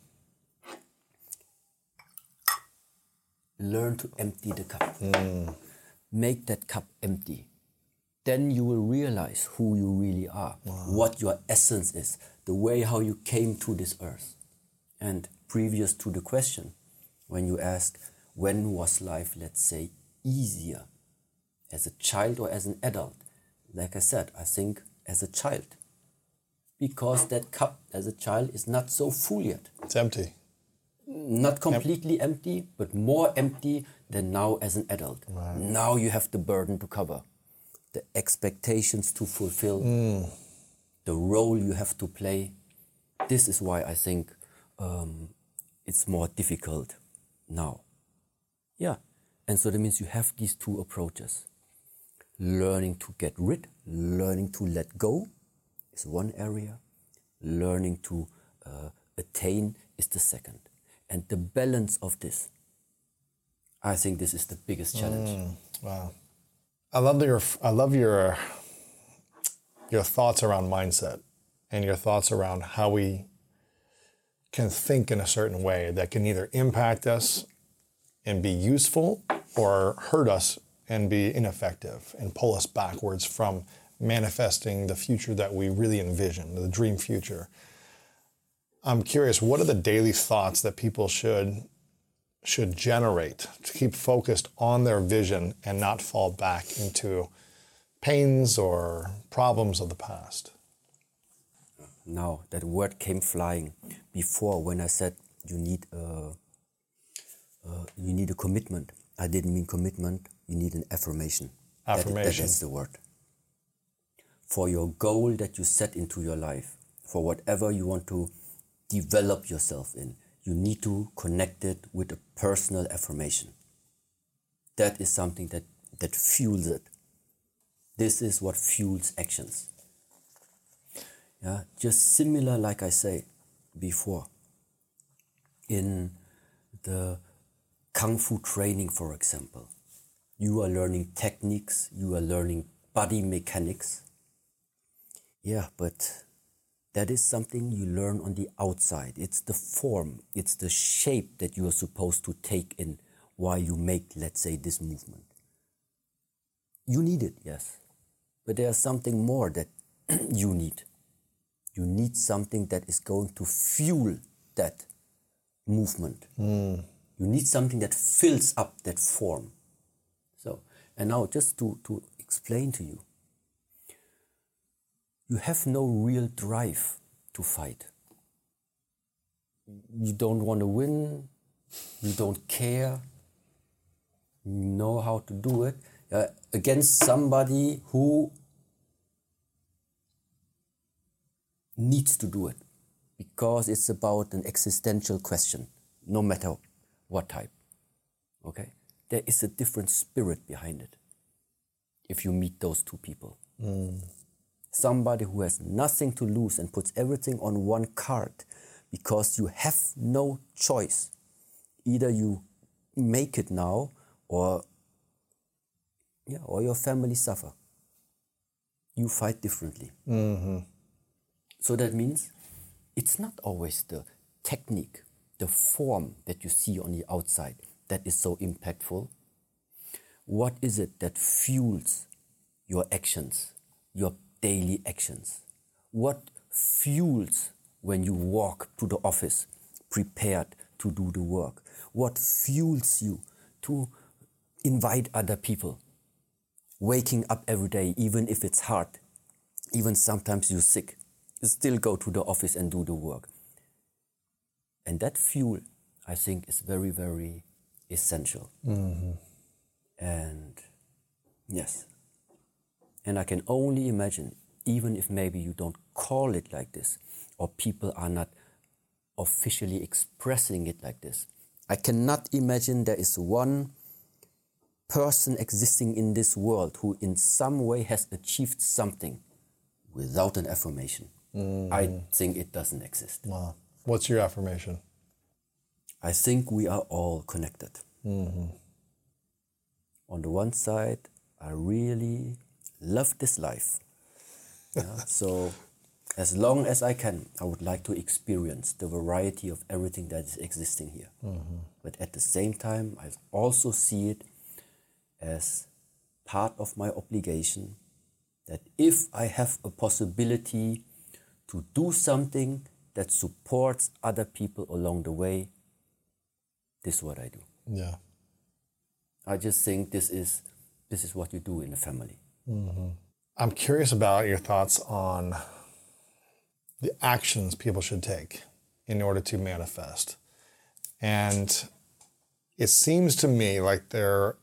learn to empty the cup. Make that cup empty. Then you will realize who you really are, what your essence is, the way how you came to this earth. And previous to the question, when you ask, when was life, let's say, easier? As a child or as an adult? Like I said, I think as a child. Because that cup as a child is not so full yet. It's empty. Not completely empty, but more empty than now as an adult. Right. Now you have the burden to cover, the expectations to fulfill, the role you have to play. This is why I think it's more difficult now. Yeah, and so that means you have these two approaches. Learning to get rid, learning to let go is one area. Learning to attain is the second. And the balance of this, I think this is the biggest challenge. Wow. I love your thoughts around mindset and your thoughts around how we can think in a certain way that can either impact us and be useful or hurt us and be ineffective and pull us backwards from manifesting the future that we really envision, the dream future. I'm curious, what are the daily thoughts that people should should generate to keep focused on their vision and not fall back into pains or problems of the past? Now, that word came flying before when I said you need a commitment. I didn't mean commitment, you need an affirmation. Affirmation. That's the word. For your goal that you set into your life, for whatever you want to develop yourself in, you need to connect it with a personal affirmation. That is something that fuels it. This is what fuels actions. Yeah, just similar like I say before. In the Kung Fu training, for example, you are learning techniques, you are learning body mechanics. Yeah, but that is something you learn on the outside. It's the form, it's the shape that you are supposed to take in while you make, let's say, this movement. You need it, yes. But there's something more that you need. You need something that is going to fuel that movement. You need something that fills up that form. So, and now just to explain to you, you have no real drive to fight. You don't want to win, you don't care, you know how to do it against somebody who needs to do it, because it's about an existential question, no matter what type. Okay? There is a different spirit behind it if you meet those two people. Somebody who has nothing to lose and puts everything on one card because you have no choice. Either you make it now or your family suffer. You fight differently. So that means it's not always the technique, the form that you see on the outside that is so impactful. What is it that fuels your actions, your daily actions? What fuels when you walk to the office prepared to do the work? What fuels you to invite other people? Waking up every day, even if it's hard, even sometimes you're sick, you still go to the office and do the work. And that fuel, I think, is very, very essential. And yes, and I can only imagine, even if maybe you don't call it like this, or people are not officially expressing it like this, I cannot imagine there is one person existing in this world who in some way has achieved something without an affirmation. I think it doesn't exist. Wow. What's your affirmation? I think we are all connected. On the one side, I really love this life. Yeah? So as long as I can, I would like to experience the variety of everything that is existing here. But at the same time, I also see it as part of my obligation that if I have a possibility to do something that supports other people along the way, this is what I do. Yeah. I just think this is what you do in a family. I'm curious about your thoughts on the actions people should take in order to manifest. And it seems to me like there's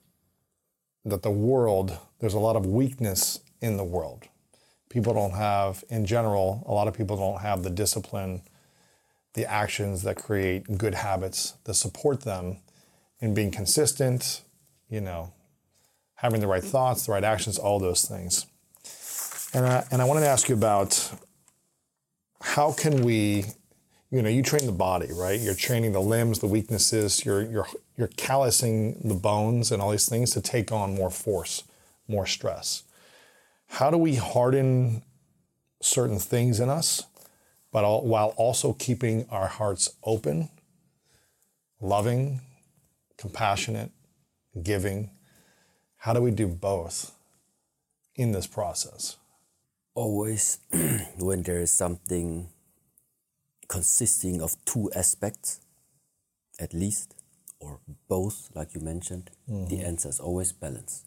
a lot of weakness in the world. People don't have, in general, a lot of people don't have the discipline, the actions that create good habits that support them in being consistent, having the right thoughts, the right actions, all those things. And I wanted to ask you about how can we, you train the body, right? You're training the limbs, the weaknesses, you're callousing the bones and all these things to take on more force, more stress. How do we harden certain things in us, but while also keeping our hearts open, loving, compassionate, giving? How do we do both in this process? Always when there is something consisting of two aspects, at least, or both, like you mentioned, the answer is always balance.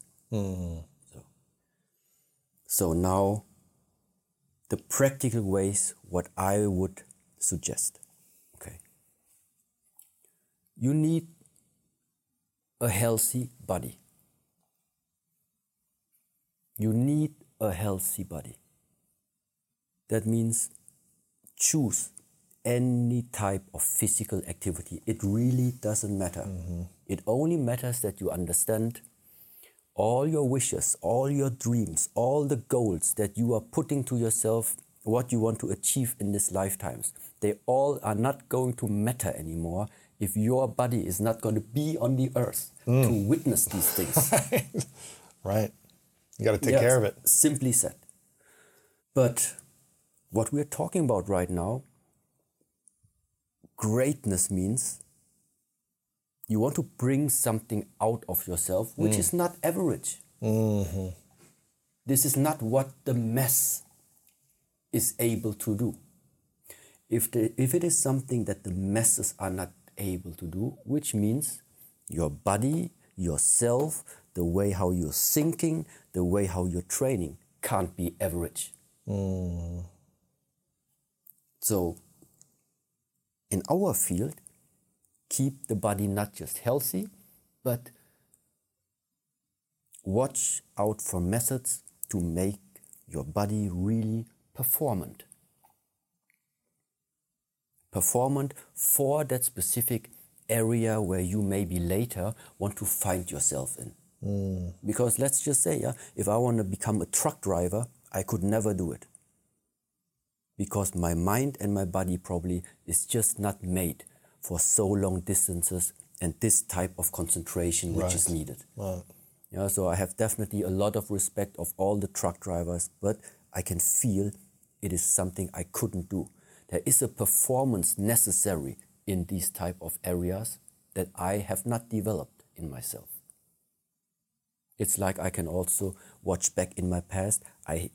So now, the practical ways, what I would suggest. Okay. You need a healthy body. You need a healthy body. That means choose any type of physical activity. It really doesn't matter. It only matters that you understand all your wishes, all your dreams, all the goals that you are putting to yourself, what you want to achieve in this lifetimes. They all are not going to matter anymore if your body is not going to be on the earth to witness these things. Right. You got to take care of it. Simply said. But what we're talking about right now, greatness means you want to bring something out of yourself which is not average. This is not what the mass is able to do. If it is something that the masses are not able to do, which means your body, yourself, the way how you're thinking, the way how you're training can't be average. So in our field, keep the body not just healthy, but watch out for methods to make your body really performant. Performant for that specific area where you maybe later want to find yourself in. Because let's just say, if I want to become a truck driver, I could never do it. Because my mind and my body probably is just not made for so long distances and this type of concentration which is needed. Yeah, so I have definitely a lot of respect of all the truck drivers, but I can feel it is something I couldn't do. There is a performance necessary in these type of areas that I have not developed in myself. It's like I can also watch back in my past. I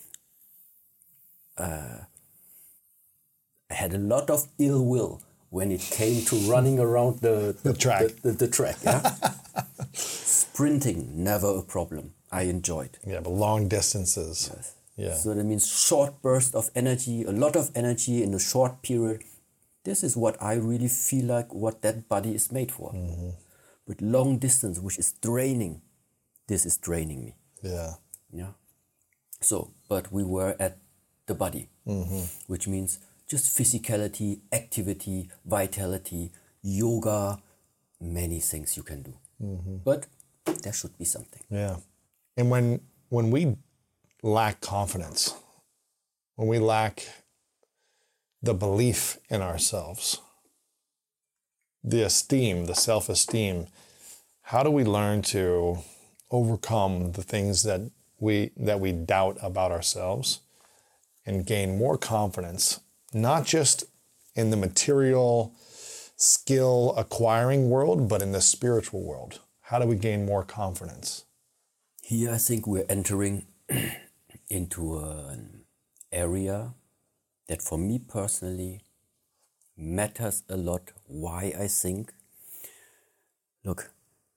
had a lot of ill will when it came to running around the track. The track, yeah. Sprinting, never a problem. I enjoyed. Yeah, but long distances. Yes. Yeah. So that means short burst of energy, a lot of energy in a short period. This is what I really feel like what that body is made for. But long distance, which is draining, this is draining me. Yeah. So, but we were at the body, which means just physicality, activity, vitality, yoga, many things you can do. But there should be something. Yeah. And when we lack confidence, when we lack the belief in ourselves, the esteem, the self-esteem, how do we learn to overcome the things that we doubt about ourselves and gain more confidence, not just in the material skill acquiring world, but in the spiritual world? How do we gain more confidence? Here I think we're entering into an area that for me personally matters a lot. Why I think, look,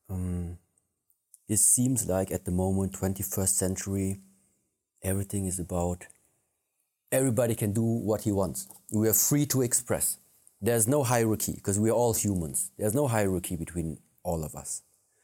it seems like at the moment, 21st century, everything is about everybody can do what he wants. We are free to express. There's no hierarchy because we are all humans. There's no hierarchy between all of us.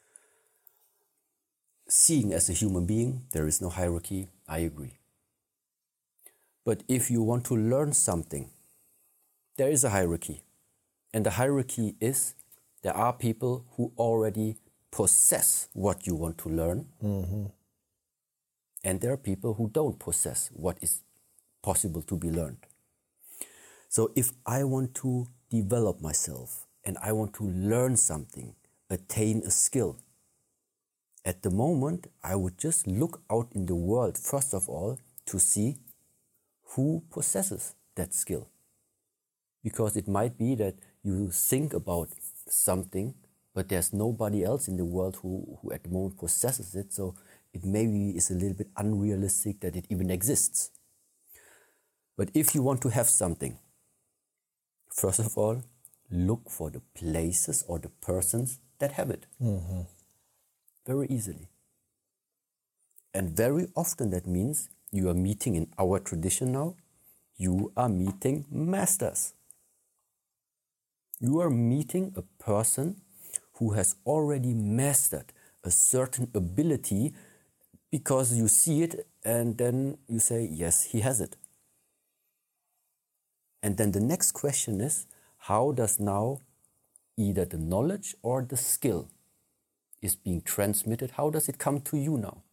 Seeing as a human being, there is no hierarchy. I agree. But if you want to learn something, there is a hierarchy. And the hierarchy is there are people who already possess what you want to learn. And there are people who don't possess what is possible to be learned. So if I want to develop myself and I want to learn something, attain a skill, at the moment, I would just look out in the world, first of all, to see who possesses that skill. Because it might be that you think about something, but there's nobody else in the world who at the moment possesses it. So it maybe is a little bit unrealistic that it even exists. But if you want to have something, first of all, look for the places or the persons that have it. Very easily. And very often that means you are meeting, in our tradition now, you are meeting masters. You are meeting a person who has already mastered a certain ability because you see it and then you say, yes, he has it. And then the next question is, how does now either the knowledge or the skill is being transmitted, how does it come to you now?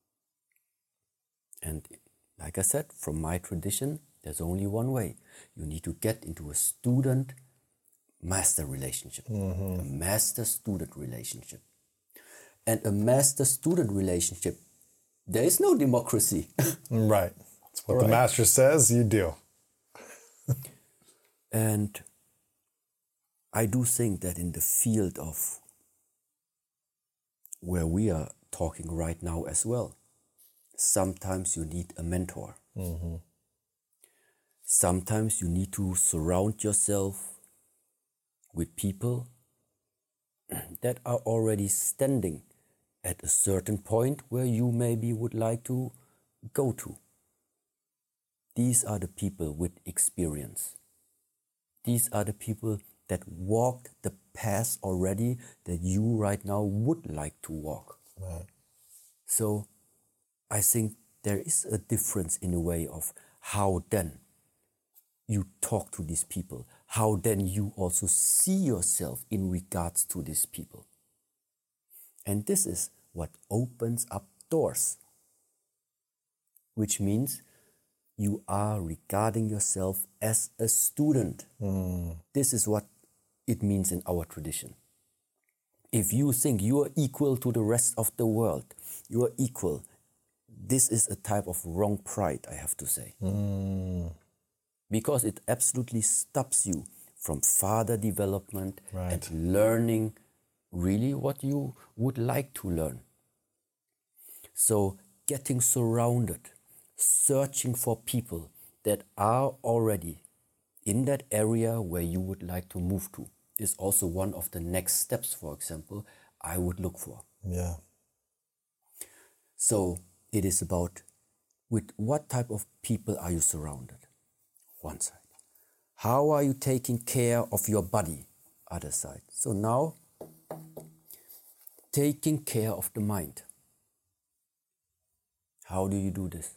And like I said, from my tradition, there's only one way. You need to get into a student-master relationship, a master-student relationship. And a master-student relationship, there is no democracy. Right. It's what the master says, you do. And I do think that in the field of where we are talking right now as well, sometimes you need a mentor. Sometimes you need to surround yourself with people that are already standing at a certain point where you maybe would like to go to. These are the people with experience. These are the people that walked the path already that you right now would like to walk. Right. So I think there is a difference in a way of how then you talk to these people, how then you also see yourself in regards to these people. And this is what opens up doors, which means you are regarding yourself as a student. This is what it means in our tradition. If you think you are equal to the rest of the world, you are equal, this is a type of wrong pride, I have to say. Because it absolutely stops you from further development and learning really what you would like to learn. So getting surrounded, searching for people that are already in that area where you would like to move to is also one of the next steps, for example, I would look for. Yeah. So it is about with what type of people are you surrounded? One side. How are you taking care of your body? Other side. So now, taking care of the mind. How do you do this?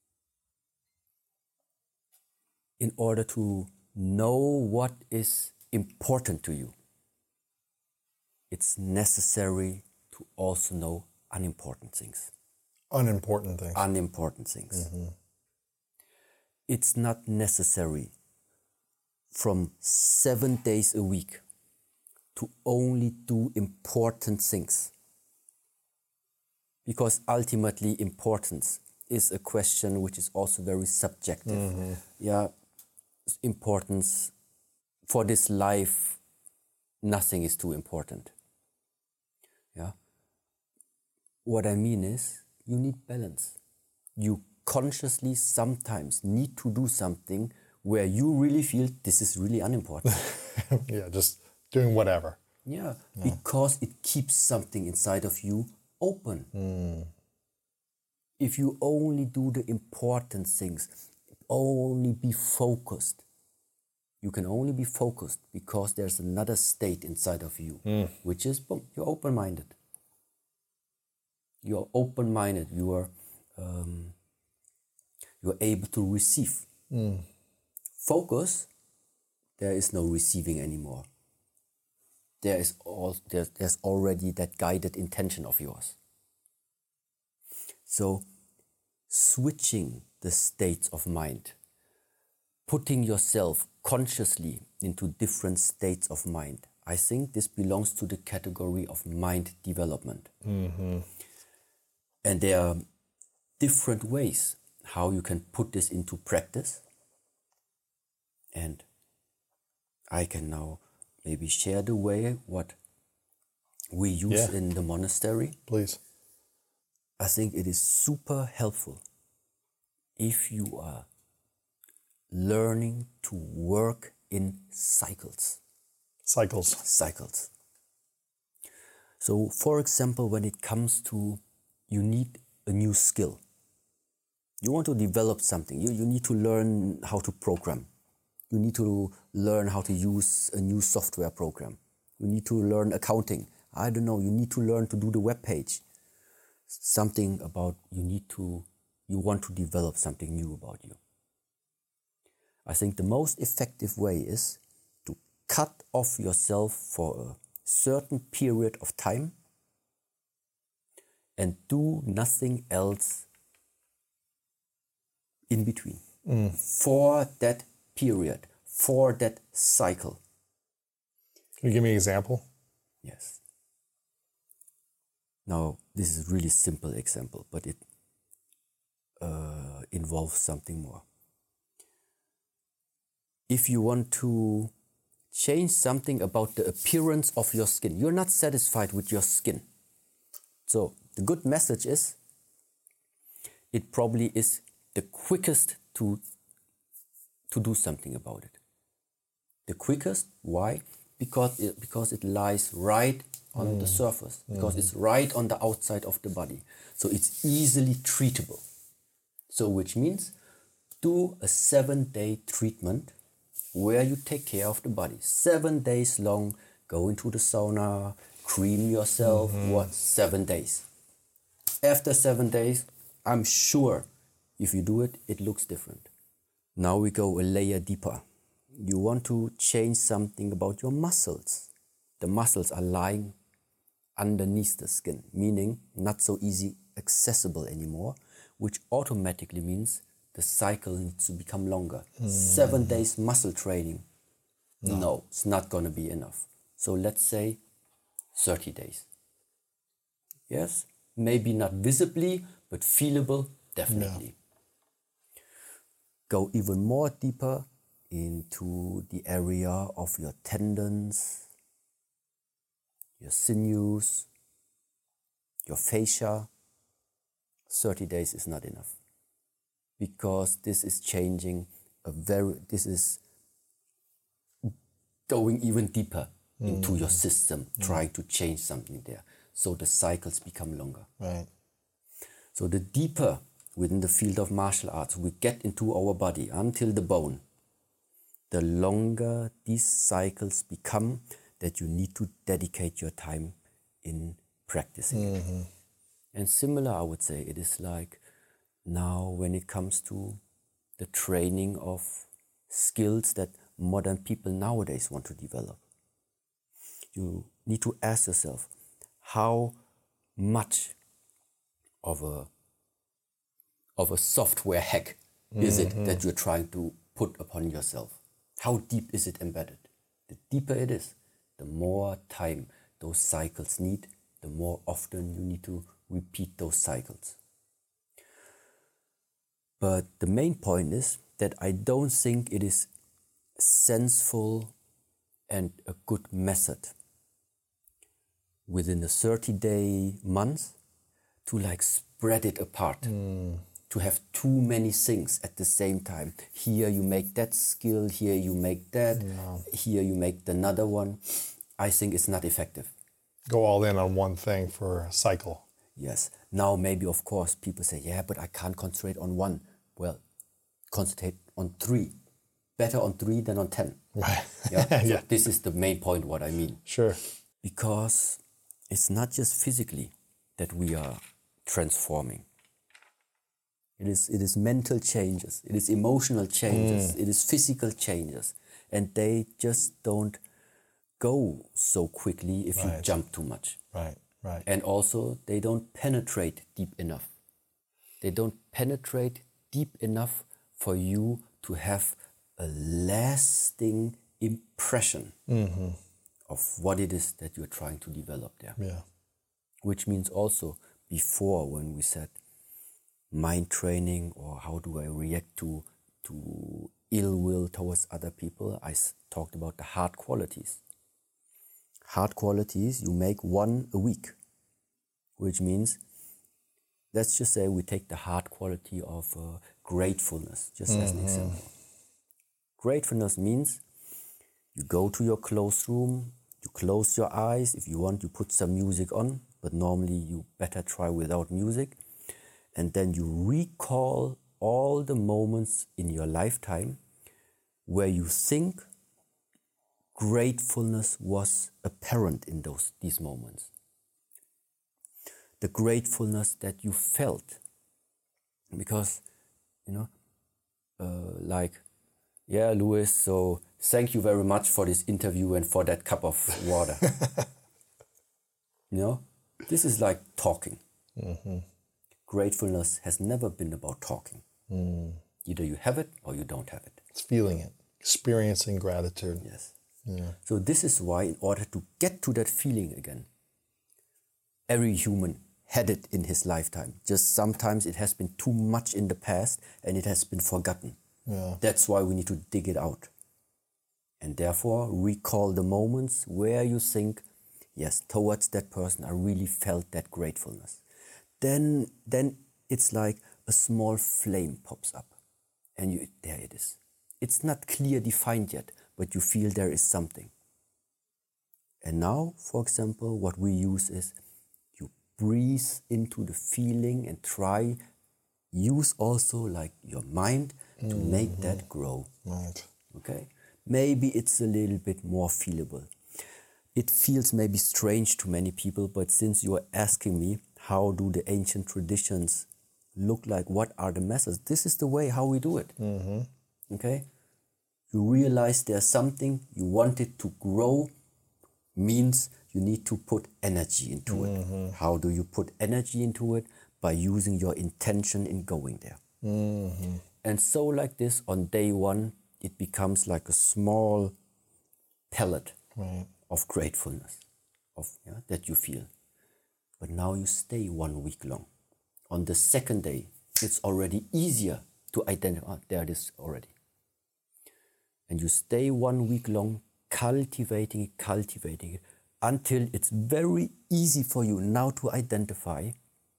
In order to know what is important to you, it's necessary to also know unimportant things. Unimportant things. Unimportant things. It's not necessary from 7 days a week to only do important things. Because ultimately importance is a question which is also very subjective. Yeah, importance for this life, nothing is too important. Yeah. What I mean is, you need balance. You consciously sometimes need to do something where you really feel this is really unimportant. Yeah, just doing whatever. Yeah, because it keeps something inside of you open. If you only do the important things, only be focused, you can only be focused because there's another state inside of you, which is boom, you're open-minded. You're open-minded. You're able to receive. Focus, there is no receiving anymore. There's already that guided intention of yours. So, switching the states of mind, putting yourself consciously into different states of mind, I think this belongs to the category of mind development. And there are different ways how you can put this into practice. And I can now maybe share the way what we use in the monastery. Please. I think it is super helpful if you are learning to work in cycles. Cycles. So, for example, when it comes to you need a new skill. You want to develop something. You need to learn how to program. You need to learn how to use a new software program. You need to learn accounting. I don't know, you need to learn to do the web page. Something about you want to develop something new about you. I think the most effective way is to cut off yourself for a certain period of time and do nothing else in between. For that period, for that cycle. Can you give me an example? Yes. Now, this is a really simple example, but it involves something more. If you want to change something about the appearance of your skin, you're not satisfied with your skin. So the good message is, it probably is the quickest to do something about it. The quickest, why? Because it lies right on the surface, because it's right on the outside of the body. So it's easily treatable. So which means do a 7-day treatment where you take care of the body. 7 days long, go into the sauna, cream yourself, 7 days. After 7 days, I'm sure if you do it, it looks different. Now we go a layer deeper. You want to change something about your muscles. The muscles are lying underneath the skin, meaning not so easy accessible anymore, which automatically means the cycle needs to become longer. 7 days muscle training, no, it's not going to be enough. So let's say 30 days. Yes, maybe not visibly, but feelable, definitely. Go even more deeper into the area of your tendons, your sinews, your fascia. 30 days is not enough, because this is changing this is going even deeper into your system, trying to change something there. So the cycles become longer. Right. So the deeper within the field of martial arts we get into our body until the bone, the longer these cycles become that you need to dedicate your time in practicing. And similar, I would say, it is like now when it comes to the training of skills that modern people nowadays want to develop. You need to ask yourself, how much of a software hack is it that you're trying to put upon yourself? How deep is it embedded? The deeper it is, the more time those cycles need, the more often you need to repeat those cycles. But the main point is that I don't think it is senseful and a good method within a 30-day month to like spread it apart, to have too many things at the same time. Here you make that skill, here you make that, here you make another one. I think it's not effective. Go all in on one thing for a cycle. Yes. Now maybe, of course, people say, yeah, but I can't concentrate on one. Well, concentrate on 3. Better on 3 than on 10. Right. Yeah. So this is the main point, what I mean. Sure. Because it's not just physically that we are transforming. It is mental changes, it is emotional changes, it is physical changes. And they just don't go so quickly if you jump too much. Right. And also, they don't penetrate deep enough. They don't penetrate deep enough for you to have a lasting impression of what it is that you're trying to develop there. Yeah. Which means also, before when we said mind training or how do I react to ill will towards other people, I talked about the hard qualities. Hard qualities, you make 1 a week, which means, let's just say we take the hard quality of gratefulness, just as an example. Gratefulness means You go to your closed room, you close your eyes. If you want, you put some music on, but normally you better try without music. And then you recall all the moments in your lifetime where you think gratefulness was apparent in these moments. The gratefulness that you felt. Because, yeah, Louis, so thank you very much for this interview and for that cup of water. This is like talking. Mm-hmm. Gratefulness has never been about talking. Either you have it or you don't have it. It's feeling it, experiencing gratitude. Yes. Yeah. So this is why, in order to get to that feeling again, every human had it in his lifetime. Just sometimes it has been too much in the past and it has been forgotten. Yeah. That's why we need to dig it out. And therefore, recall the moments where you think, yes, towards that person, I really felt that gratefulness. Then it's like a small flame pops up. And there it is. It's not clear defined yet, but you feel there is something. And now, for example, what we use is you breathe into the feeling and use also like your mind to make that grow. Right. Okay? Maybe it's a little bit more feelable. It feels maybe strange to many people, but since you are asking me, how do the ancient traditions look like? What are the methods? This is the way how we do it. Mm-hmm. Okay? You realize there's something, you want it to grow, means you need to put energy into it. How do you put energy into it? By using your intention in going there. Mm-hmm. And so like this, on day one, it becomes like a small pellet of gratefulness that you feel. But now you stay 1 week long. On the second day, it's already easier to identify, there it is already. And you stay 1 week long cultivating it, until it's very easy for you now to identify,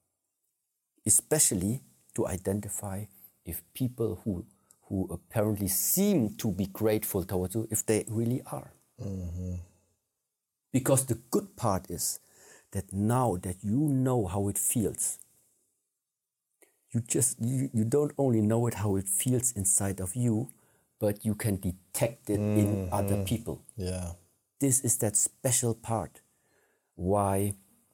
especially to identify if people who apparently seem to be grateful towards you, if they really are. Mm-hmm. Because the good part is that now that you know how it feels, you don't only know it how it feels inside of you, but you can detect it in other people. Yeah. This is that special part why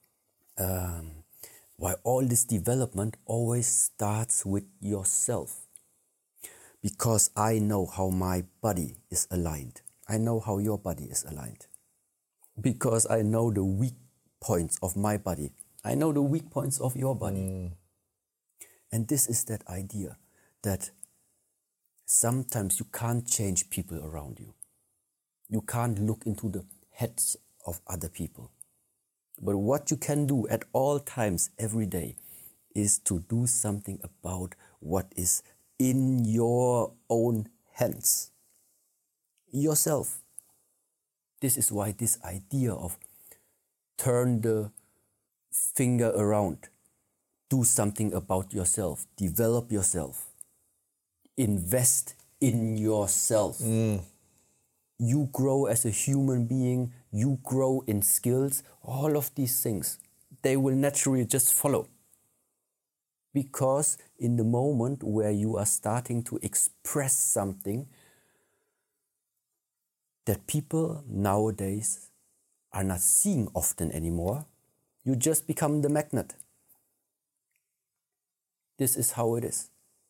all this development always starts with yourself. Because I know how my body is aligned. I know how your body is aligned. Because I know the weak points of my body. I know the weak points of your body. And this is that idea that sometimes you can't change people around you. You can't look into the heads of other people. But what you can do at all times, every day, is to do something about what is in your own hands. Yourself. This is why this idea of turn the finger around, do something about yourself, develop yourself, invest in yourself. You grow as a human being, you grow in skills, all of these things, they will naturally just follow. Because in the moment where you are starting to express something that people nowadays are not seeing often anymore, you just become the magnet. This is how it is.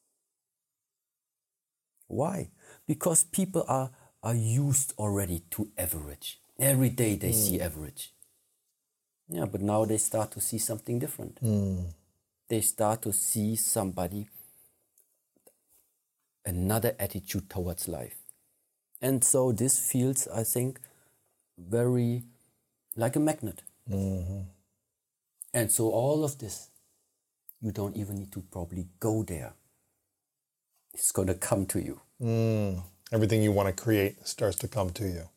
Why? Because people are used already to average. Every day they see average. Yeah, but now they start to see something different. They start to see another attitude towards life. And so this feels, I think, very like a magnet. And so all of this, you don't even need to probably go there. It's going to come to you. Everything you want to create starts to come to you.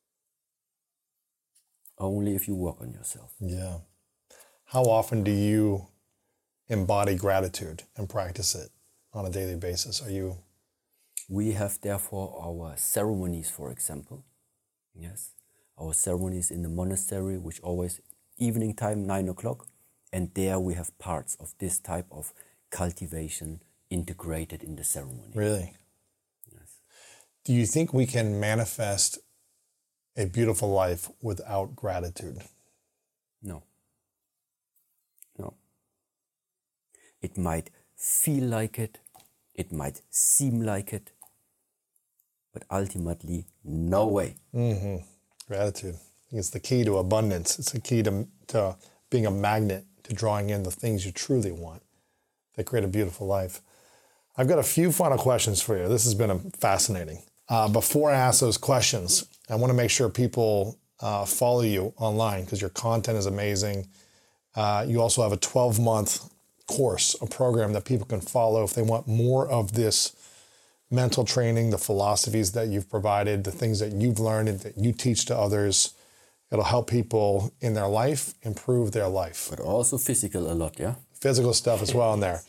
Only if you work on yourself. Yeah. How often do you embody gratitude and practice it on a daily basis? We have therefore our ceremonies, for example. Yes. Our ceremony is in the monastery, which always evening time, 9 o'clock. And there we have parts of this type of cultivation integrated in the ceremony. Really? Yes. Do you think we can manifest a beautiful life without gratitude? No. No. It might feel like it. It might seem like it. But ultimately, no way. Gratitude. I think it's the key to abundance. It's the key to being a magnet, to drawing in the things you truly want that create a beautiful life. I've got a few final questions for you. This has been fascinating. Before I ask those questions, I want to make sure people follow you online because your content is amazing. You also have a 12-month course, a program that people can follow if they want more of this mental training, the philosophies that you've provided, the things that you've learned and that you teach to others. It'll help people in their life, improve their life. But also physical a lot, yeah? Physical stuff as well in there.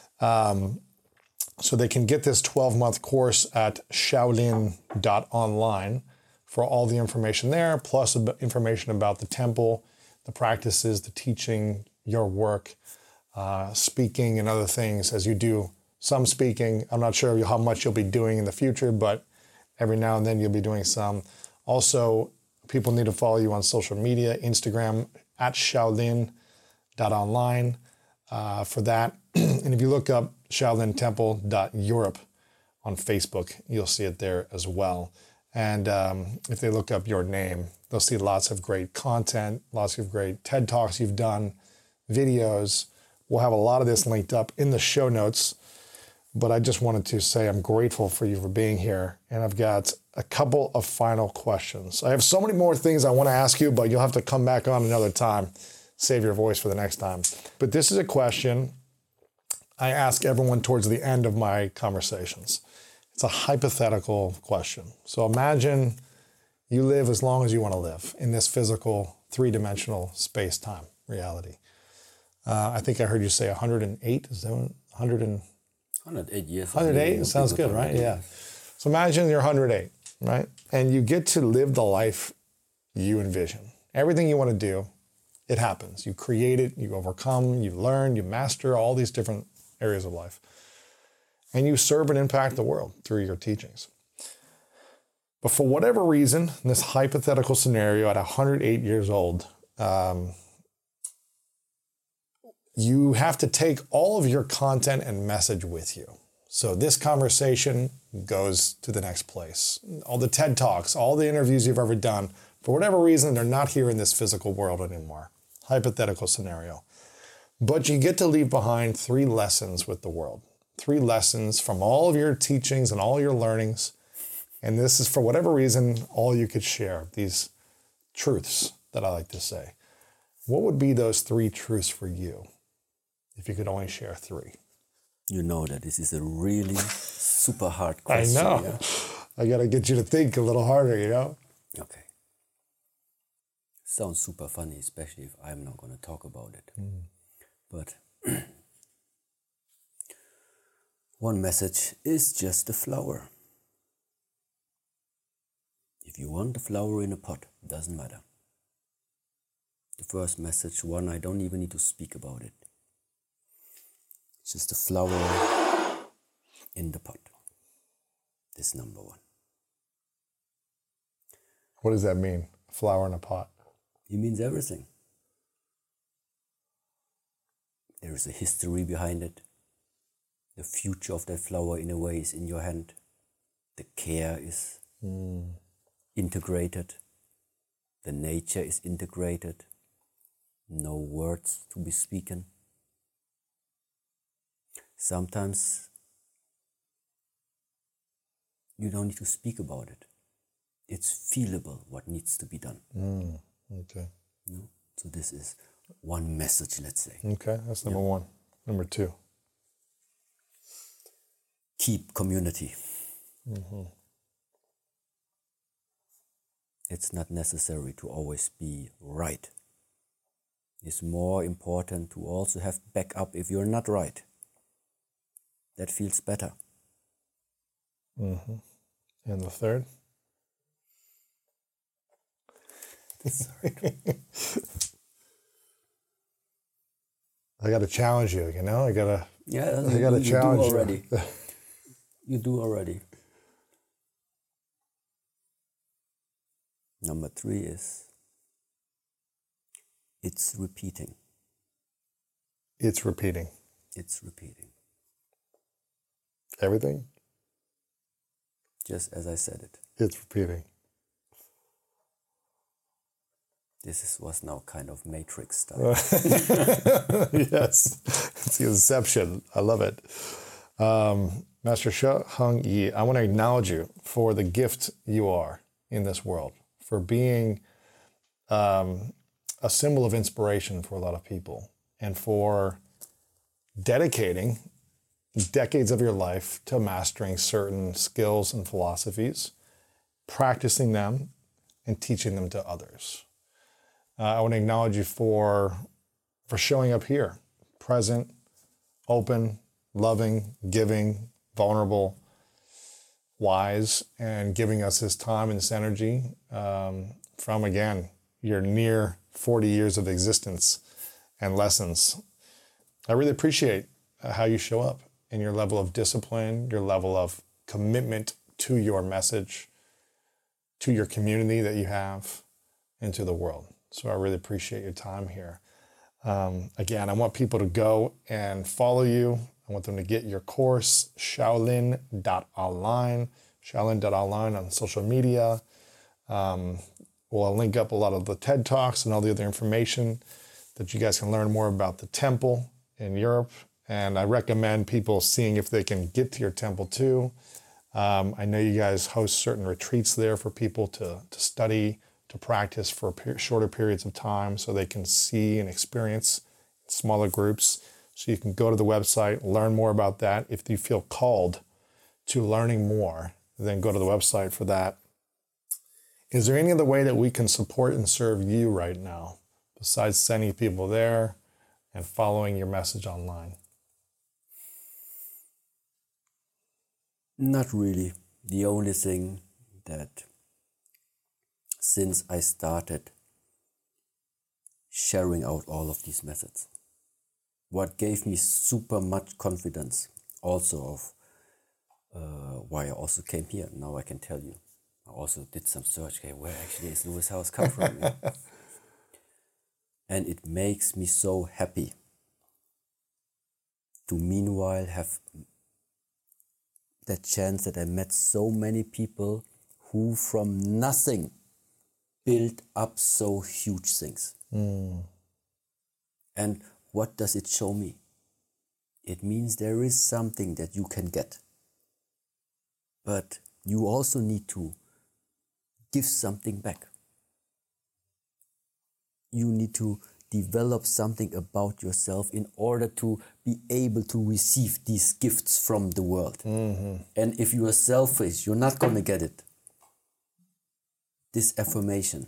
So they can get this 12-month course at shaolin.online for all the information there, plus information about the temple, the practices, the teaching, your work, speaking and other things as you do some speaking. I'm not sure how much you'll be doing in the future, but every now and then you'll be doing some. Also, people need to follow you on social media, Instagram at shaolin.online for that. And if you look up shaolintemple.europe on Facebook, you'll see it there as well. And if they look up your name, they'll see lots of great content, lots of great TED Talks you've done, videos. We'll have a lot of this linked up in the show notes. But I just wanted to say I'm grateful for you for being here. And I've got a couple of final questions. I have so many more things I want to ask you, but you'll have to come back on another time. Save your voice for the next time. But this is a question I ask everyone towards the end of my conversations. It's a hypothetical question. So imagine you live as long as you want to live in this physical, three-dimensional space-time reality. I think I heard you say 108. Is that 108 years. 108 sounds good, right? Yeah. So imagine you're 108, right? And you get to live the life you envision. Everything you want to do, it happens. You create it, you overcome, you learn, you master all these different areas of life. And you serve and impact the world through your teachings. But for whatever reason, in this hypothetical scenario at 108 years old, you have to take all of your content and message with you. So this conversation goes to the next place. All the TED Talks, all the interviews you've ever done, for whatever reason, they're not here in this physical world anymore. Hypothetical scenario. But you get to leave behind 3 lessons with the world. 3 lessons from all of your teachings and all your learnings. And this is, for whatever reason, all you could share, these truths that I like to say. What would be those 3 truths for you? If you could only share 3. You know that this is a really super hard question. I know. Yeah? I got to get you to think a little harder, you know? Okay. Sounds super funny, especially if I'm not going to talk about it. But one message is just a flower. If you want a flower in a pot, doesn't matter. The first message, one, I don't even need to speak about it. It's just a flower in the pot. This is number 1. What does that mean? A flower in a pot? It means everything. There is a history behind it. The future of that flower, in a way, is in your hand. The care is integrated. The nature is integrated. No words to be spoken. Sometimes you don't need to speak about it. It's feelable what needs to be done. Okay. No? So this is one message, let's say. Okay, that's number 1. Number 2. Keep community. It's not necessary to always be right. It's more important to also have backup if you're not right. That feels better. And the 3rd? I got to challenge you, you know? I got to challenge you. Do already. You do already. Number 3 is, it's repeating. It's repeating. It's repeating. Everything? Just as I said it. It's repeating. Was now kind of Matrix style. Yes, it's the Inception. I love it. Master Hung Yi, I want to acknowledge you for the gift you are in this world, for being a symbol of inspiration for a lot of people, and for dedicating decades of your life to mastering certain skills and philosophies, practicing them, and teaching them to others. I want to acknowledge you for showing up here, present, open, loving, giving, vulnerable, wise, and giving us this time and this energy from, again, your near 40 years of existence and lessons. I really appreciate how you show up and your level of discipline, your level of commitment to your message, to your community that you have, and to the world. So I really appreciate your time here. Again, I want people to go and follow you. I want them to get your course, Shaolin.online on social media. We'll link up a lot of the TED Talks and all the other information that you guys can learn more about the temple in Europe. And I recommend people seeing if they can get to your temple too. I know you guys host certain retreats there for people to study, to practice for shorter periods of time so they can see and experience smaller groups. So you can go to the website, learn more about that. If you feel called to learning more, then go to the website for that. Is there any other way that we can support and serve you right now besides sending people there and following your message online? Not really. The only thing that since I started sharing out all of these methods, what gave me super much confidence also of why I also came here. Now I can tell you. I also did some search, okay, where actually is Lewis Howes come from? Yeah? And it makes me so happy to meanwhile have that chance that I met so many people who from nothing built up so huge things. And what does it show me? It means there is something that you can get. But you also need to give something back. You need to develop something about yourself in order to be able to receive these gifts from the world. And if you are selfish, you're not going to get it. This affirmation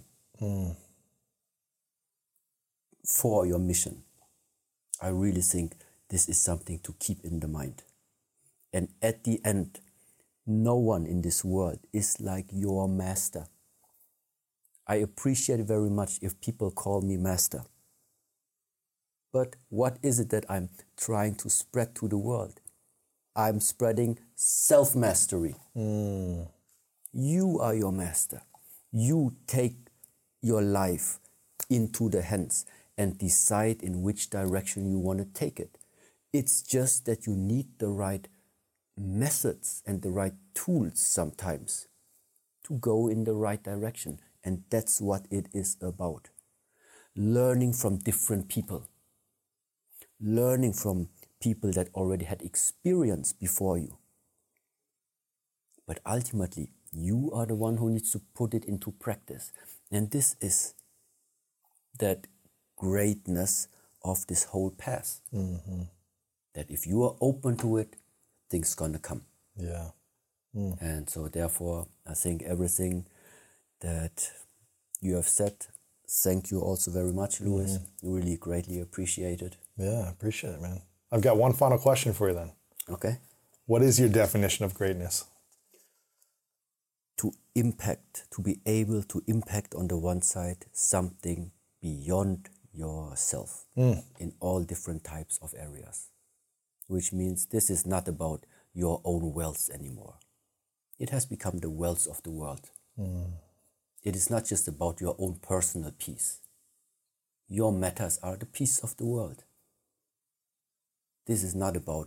for your mission, I really think this is something to keep in the mind. And at the end, no one in this world is like your master. I appreciate very much if people call me master. But what is it that I'm trying to spread to the world? I'm spreading self-mastery. You are your master. You take your life into the hands and decide in which direction you want to take it. It's just that you need the right methods and the right tools sometimes to go in the right direction. And that's what it is about. Learning from different people. Learning from people that already had experience before you. But ultimately, you are the one who needs to put it into practice. And this is that greatness of this whole path. That if you are open to it, things gonna come. Yeah. And so therefore, I think everything that you have said, thank you also very much, Lewis. Really greatly appreciate it. Yeah, I appreciate it, man. I've got one final question for you then. Okay. What is your definition of greatness? To impact, to be able to impact on the one side something beyond yourself in all different types of areas. Which means this is not about your own wealth anymore. It has become the wealth of the world. It is not just about your own personal peace. Your matters are the peace of the world. This is not about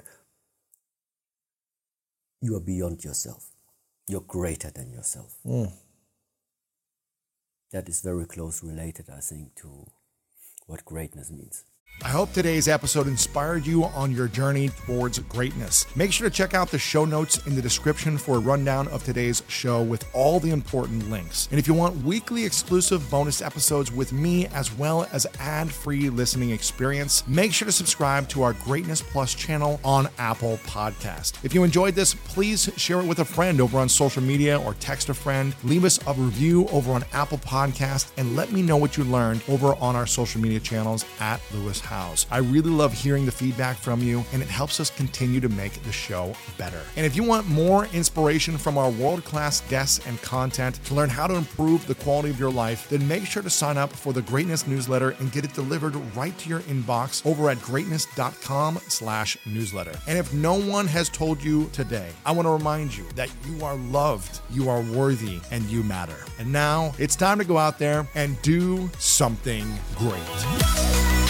you are beyond yourself. You're greater than yourself. That is very close related, I think, to what greatness means. I hope today's episode inspired you on your journey towards greatness. Make sure to check out the show notes in the description for a rundown of today's show with all the important links. And if you want weekly exclusive bonus episodes with me, as well as ad-free listening experience, make sure to subscribe to our Greatness Plus channel on Apple Podcast. If you enjoyed this, please share it with a friend over on social media or text a friend. Leave us a review over on Apple Podcast and let me know what you learned over on our social media channels at Lewis Howes. I really love hearing the feedback from you, and it helps us continue to make the show better. And if you want more inspiration from our world-class guests and content to learn how to improve the quality of your life, then make sure to sign up for the Greatness newsletter and get it delivered right to your inbox over at greatness.com/newsletter. And if no one has told you today, I want to remind you that you are loved, you are worthy, and you matter. And now it's time to go out there and do something great.